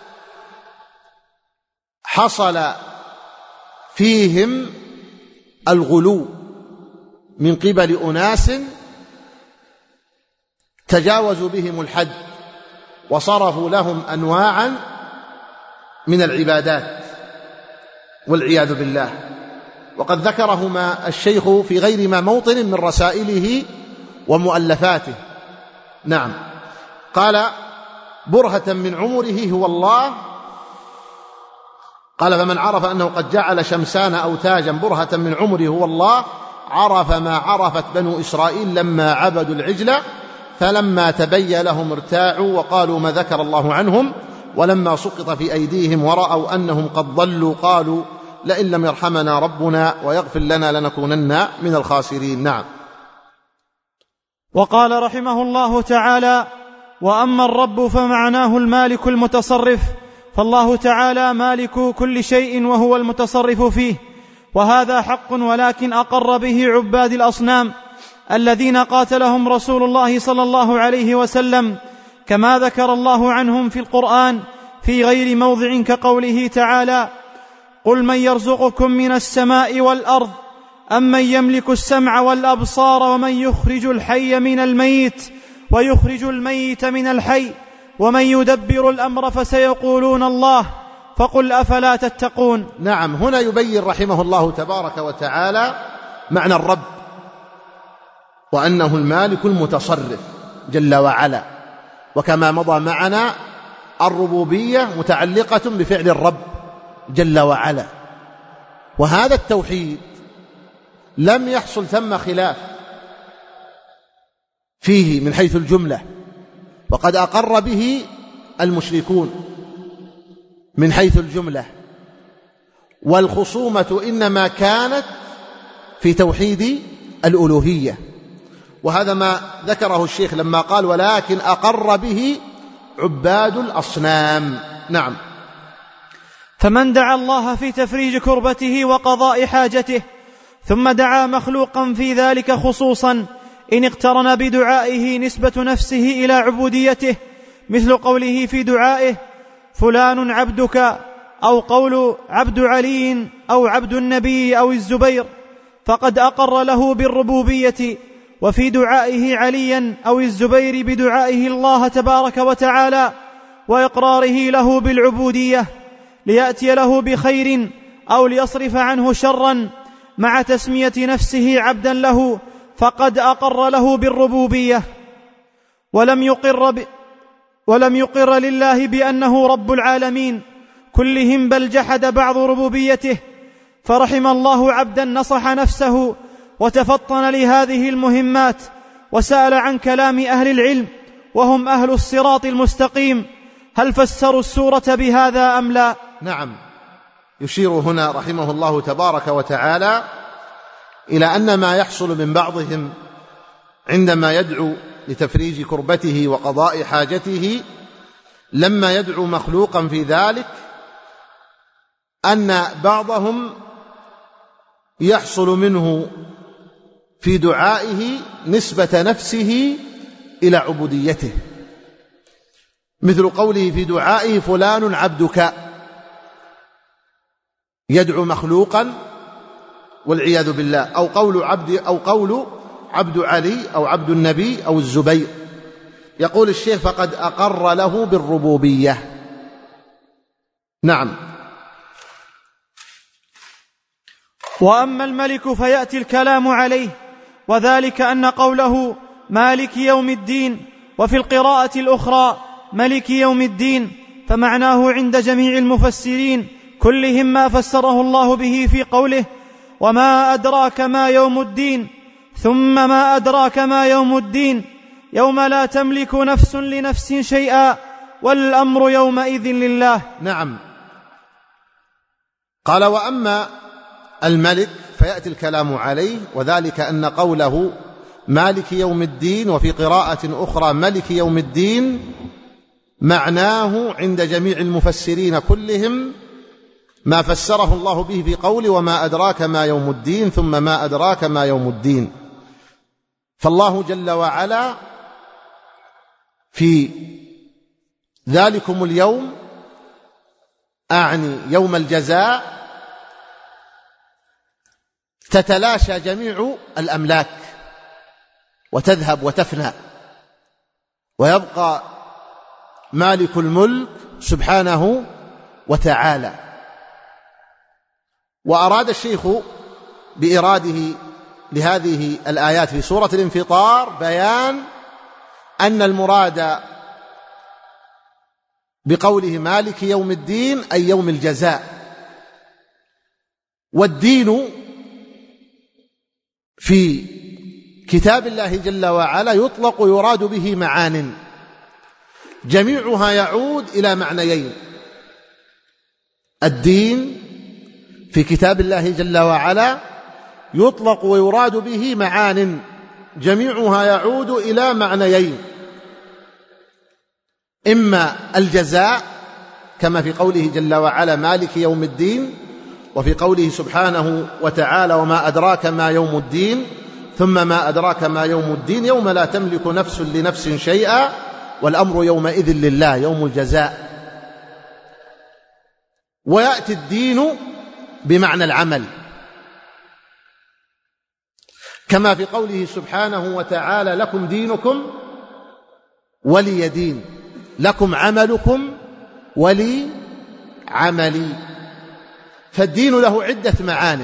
حصل فيهم الغلو من قبل أناس تجاوزوا بهم الحد وصرفوا لهم أنواعا من العبادات والعياذ بالله، وقد ذكرهما الشيخ في غير ما موطن من رسائله ومؤلفاته. نعم. قال برهة من عمره هو الله. قال فمن عرف أنه قد جعل شمسان أو تاجا برهة من عمره هو الله عرف ما عرفت بنو إسرائيل لما عبدوا العجل، فلما تبين لهم ارتاعوا وقالوا ما ذكر الله عنهم، ولما سقط في أيديهم ورأوا أنهم قد ضلوا قالوا لئن لم يرحمنا ربنا ويغفر لنا لنكونن من الخاسرين. نعم. وقال رحمه الله تعالى: وأما الرب فمعناه المالك المتصرف، فالله تعالى مالك كل شيء وهو المتصرف فيه، وهذا حق، ولكن أقر به عباد الأصنام الذين قاتلهم رسول الله صلى الله عليه وسلم، كما ذكر الله عنهم في القرآن في غير موضع، كقوله تعالى: قل من يرزقكم من السماء والأرض أم من يملك السمع والأبصار ومن يخرج الحي من الميت ويخرج الميت من الحي ومن يدبر الأمر فسيقولون الله فقل أفلا تتقون. نعم. هنا يبين رحمه الله تبارك وتعالى معنى الرب، وأنه المالك المتصرف جل وعلا، وكما مضى معنا الربوبية متعلقة بفعل الرب جل وعلا، وهذا التوحيد لم يحصل ثم خلاف فيه من حيث الجملة، وقد أقر به المشركون من حيث الجملة، والخصومة إنما كانت في توحيد الألوهية، وهذا ما ذكره الشيخ لما قال: ولكن أقر به عباد الأصنام. نعم. فمن دعا الله في تفريج كربته وقضاء حاجته ثم دعا مخلوقا في ذلك خصوصا، إن اقترن بدعائه نسبة نفسه إلى عبوديته، مثل قوله في دعائه: فلان عبدك، أو قول عبد علي أو عبد النبي أو الزبير، فقد أقر له بالربوبية، وفي دعائه عليا أو الزبير بدعائه الله تبارك وتعالى وإقراره له بالعبودية، ليأتي له بخير أو ليصرف عنه شرا، مع تسمية نفسه عبدا له، فقد أقر له بالربوبية، ولم يقر, ب... ولم يقر لله بأنه رب العالمين كلهم، بل جحد بعض ربوبيته. فرحم الله عبدا نصح نفسه وتفطن لهذه المهمات، وسأل عن كلام أهل العلم وهم أهل الصراط المستقيم، هل فسروا السورة بهذا أم لا؟ نعم. يشير هنا رحمه الله تبارك وتعالى إلى أن ما يحصل من بعضهم عندما يدعو لتفريج كربته وقضاء حاجته لما يدعو مخلوقا في ذلك، أن بعضهم يحصل منه في دعائه نسبة نفسه إلى عبوديته، مثل قوله في دعائه: فلان عبدك، يدعو مخلوقا والعياذ بالله، أو قول عبد أو قول عبد علي أو عبد النبي أو الزبير. يقول الشيخ: فقد أقر له بالربوبية. نعم. وأما الملك فيأتي الكلام عليه، وذلك أن قوله مالك يوم الدين، وفي القراءة الأخرى ملك يوم الدين، فمعناه عند جميع المفسرين كلهم ما فسره الله به في قوله: وما أدراك ما يوم الدين، ثم ما أدراك ما يوم الدين، يوم لا تملك نفس لنفس شيئا والأمر يومئذ لله. نعم. قال: وأما الملك فيأتي الكلام عليه، وذلك أن قوله مالك يوم الدين، وفي قراءة أخرى ملك يوم الدين، معناه عند جميع المفسرين كلهم ما فسره الله به في قوله: وما أدراك ما يوم الدين، ثم ما أدراك ما يوم الدين. فالله جل وعلا في ذلكم اليوم، أعني يوم الجزاء، تتلاشى جميع الأملاك وتذهب وتفنى، ويبقى مالك الملك سبحانه وتعالى. وأراد الشيخ بإراده لهذه الآيات في سورة الانفطار بيان أن المراد بقوله مالك يوم الدين أي يوم الجزاء، والدين في كتاب الله جل وعلا يطلق يراد به معان، جميعها يعود إلى معنيين: الدين في كتاب الله جل وعلا يطلق ويراد به معان، جميعها يعود إلى معنيين: إما الجزاء كما في قوله جل وعلا مالك يوم الدين، وفي قوله سبحانه وتعالى وما أدراك ما يوم الدين، ثم ما أدراك ما يوم الدين يوم لا تملك نفس لنفس شيئا والأمر يومئذ لله، يوم الجزاء. ويأتي الدين بمعنى العمل كما في قوله سبحانه وتعالى لكم دينكم ولي دين، لكم عملكم ولي عملي. فالدين له عدة معان،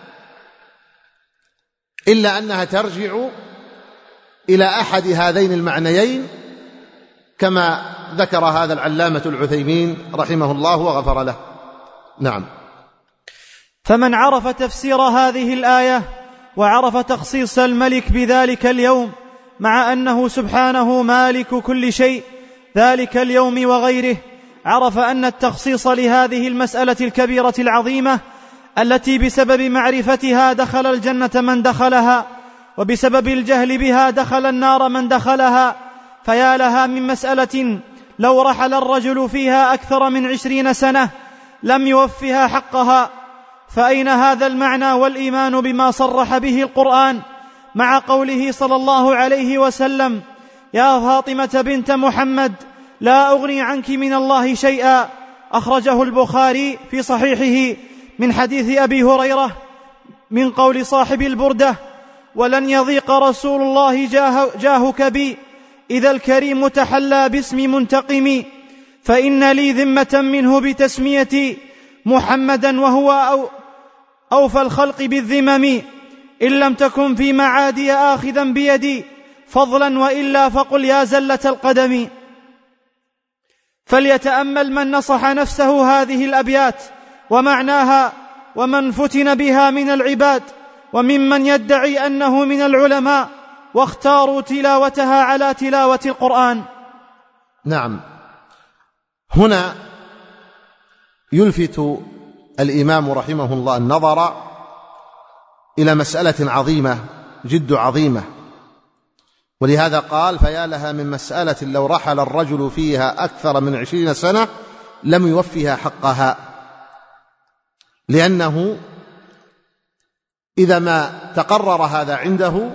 إلا أنها ترجع إلى أحد هذين المعنيين كما ذكر هذا العلامة العثيمين رحمه الله وغفر له. نعم. فمن عرف تفسير هذه الآية وعرف تخصيص الملك بذلك اليوم، مع أنه سبحانه مالك كل شيء ذلك اليوم وغيره، عرف أن التخصيص لهذه المسألة الكبيرة العظيمة التي بسبب معرفتها دخل الجنة من دخلها، وبسبب الجهل بها دخل النار من دخلها. فيا لها من مسألة لو رحل الرجل فيها أكثر من عشرين سنة لم يوفها حقها. فأين هذا المعنى والإيمان بما صرح به القرآن مع قوله صلى الله عليه وسلم يا فاطمة بنت محمد لا أغني عنك من الله شيئا، أخرجه البخاري في صحيحه من حديث أبي هريرة من قول صاحب البردة ولن يضيق رسول الله جاه جاهك بي إذا الكريم تحلى باسم منتقم، فإن لي ذمة منه بتسميتي محمدا وهو أو أوفى الخلق بالذمم، إن لم تكن في معادي آخذا بيدي فضلا وإلا فقل يا زلة القدم. فليتأمل من نصح نفسه هذه الأبيات ومعناها، ومن فتن بها من العباد وممن يدعي أنه من العلماء واختاروا تلاوتها على تلاوة القرآن. نعم. هنا يلفت الإمام رحمه الله النظر إلى مسألة عظيمة جد عظيمة، ولهذا قال فيا لها من مسألة لو رحل الرجل فيها أكثر من عشرين سنة لم يوفها حقها. لأنه إذا ما تقرر هذا عنده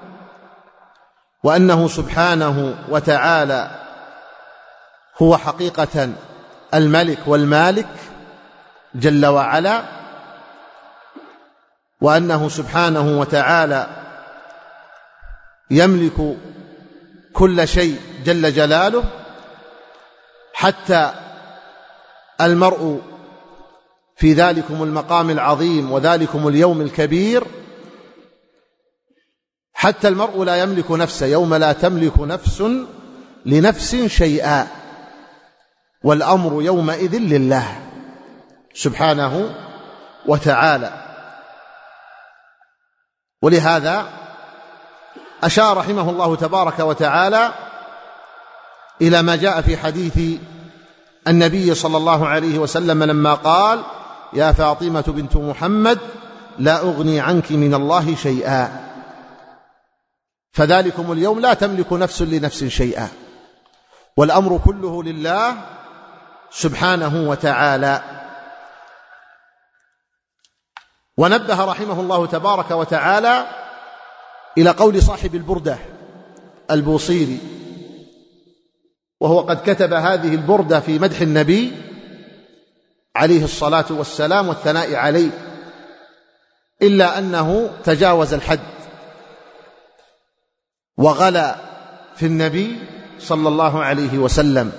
وأنه سبحانه وتعالى هو حقيقة الملك والمالك جل وعلا، وأنه سبحانه وتعالى يملك كل شيء جل جلاله، حتى المرء في ذلكم المقام العظيم وذلكم اليوم الكبير، حتى المرء لا يملك نفسه يوم لا تملك نفس لنفس شيئا والأمر يومئذ لله سبحانه وتعالى. ولهذا أشار رحمه الله تبارك وتعالى إلى ما جاء في حديث النبي صلى الله عليه وسلم لما قال يا فاطمة بنت محمد لا أغني عنك من الله شيئا، فذلكم اليوم لا تملك نفس لنفس شيئا والأمر كله لله سبحانه وتعالى. ونبه رحمه الله تبارك وتعالى إلى قول صاحب البردة البوصيري، وهو قد كتب هذه البردة في مدح النبي عليه الصلاة والسلام والثناء عليه، إلا أنه تجاوز الحد وغلا في النبي صلى الله عليه وسلم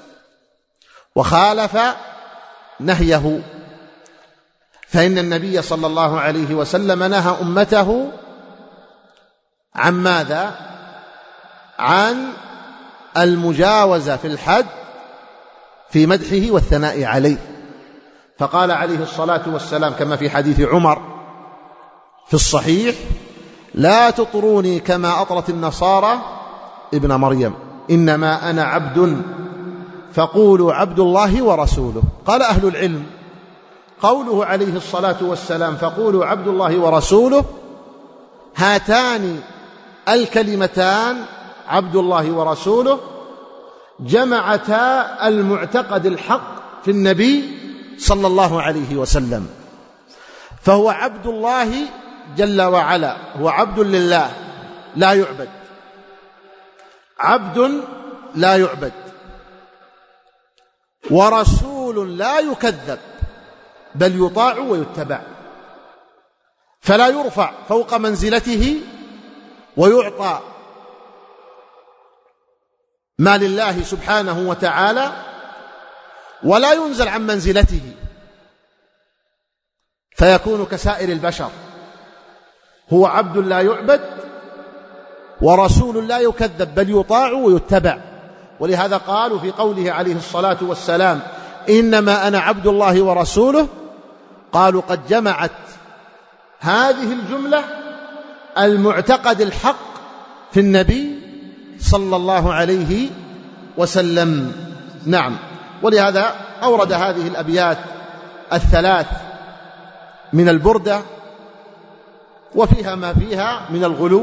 وخالف نهيه، فإن النبي صلى الله عليه وسلم نهى أمته عن ماذا؟ عن المجاوزة في الحد في مدحه والثناء عليه. فقال عليه الصلاة والسلام كما في حديث عمر في الصحيح لا تطروني كما أطرت النصارى ابن مريم، إنما أنا عبد فقولوا عبد الله ورسوله. قال أهل العلم قوله عليه الصلاة والسلام فقولوا عبد الله ورسوله، هاتان الكلمتان عبد الله ورسوله جمعتا المعتقد الحق في النبي صلى الله عليه وسلم، فهو عبد الله جل وعلا، هو عبد لله لا يعبد، عبد لا يعبد، ورسول لا يكذب بل يطاع ويتبع، فلا يرفع فوق منزلته ويعطى ما لله سبحانه وتعالى، ولا ينزل عن منزلته فيكون كسائر البشر. هو عبد لا يعبد ورسول لا يكذب بل يطاع ويتبع. ولهذا قالوا في قوله عليه الصلاة والسلام إنما أنا عبد الله ورسوله، قالوا قد جمعت هذه الجملة المعتقد الحق في النبي صلى الله عليه وسلم. نعم، ولهذا أورد هذه الأبيات الثلاث من البردة، وفيها ما فيها من الغلو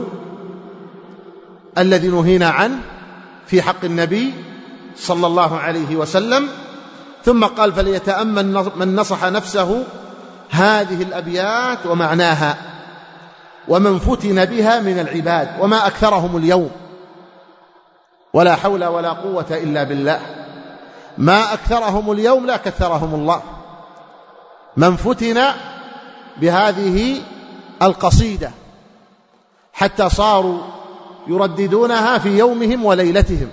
الذي نهينا عنه في حق النبي صلى الله عليه وسلم. ثم قال فليتأمل من نصح نفسه هذه الأبيات ومعناها ومن فتن بها من العباد، وما أكثرهم اليوم، ولا حول ولا قوة إلا بالله، ما أكثرهم اليوم لا كثرهم الله، من فتن بهذه القصيدة حتى صاروا يرددونها في يومهم وليلتهم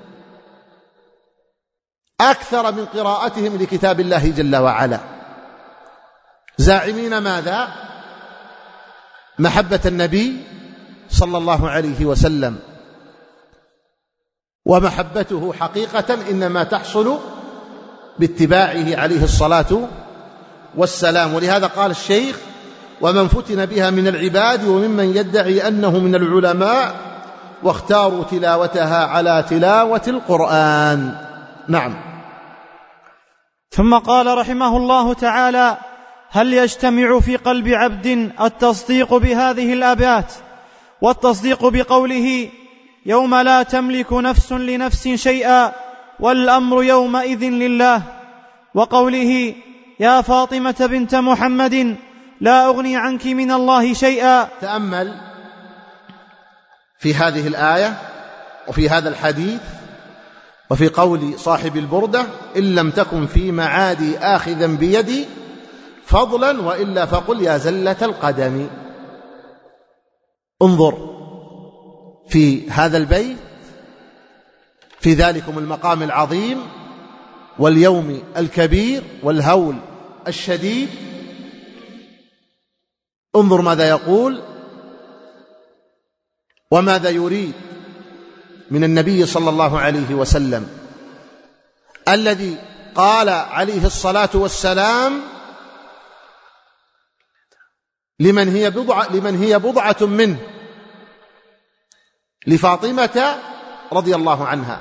أكثر من قراءتهم لكتاب الله جل وعلا، زاعمين ماذا؟ محبة النبي صلى الله عليه وسلم، ومحبته حقيقة إنما تحصل باتباعه عليه الصلاة والسلام. ولهذا قال الشيخ ومن فتن بها من العباد وممن يدعي أنه من العلماء واختاروا تلاوتها على تلاوة القرآن. نعم. ثم قال رحمه الله تعالى هل يجتمع في قلب عبد التصديق بهذه الآيات والتصديق بقوله يوم لا تملك نفس لنفس شيئا والأمر يومئذ لله، وقوله يا فاطمة بنت محمد لا أغني عنك من الله شيئا؟ تأمل في هذه الآية وفي هذا الحديث وفي قول صاحب البردة إن لم تكن في معادي آخذا بيدي فضلا وإلا فقل يا زلة القدم. انظر في هذا البيت في ذلكم المقام العظيم واليوم الكبير والهول الشديد، انظر ماذا يقول وماذا يريد من النبي صلى الله عليه وسلم الذي قال عليه الصلاة والسلام لمن هي بضعة, لمن هي بضعة منه، لفاطمة رضي الله عنها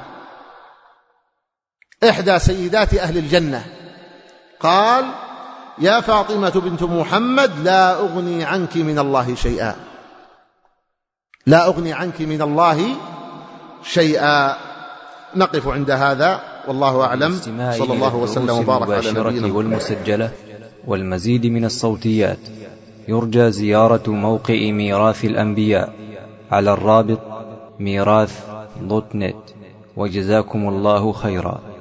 إحدى سيدات أهل الجنة، قال يا فاطمة بنت محمد لا أغني عنك من الله شيئا، لا أغني عنك من الله شيئا. نقف عند هذا والله أعلم. صلى الله وسلم وبارك على نبينا والمسجلة والمزيد من الصوتيات. يرجى زيارة موقع ميراث الأنبياء على الرابط ميراث دوت نت. وجزاكم الله خيرا.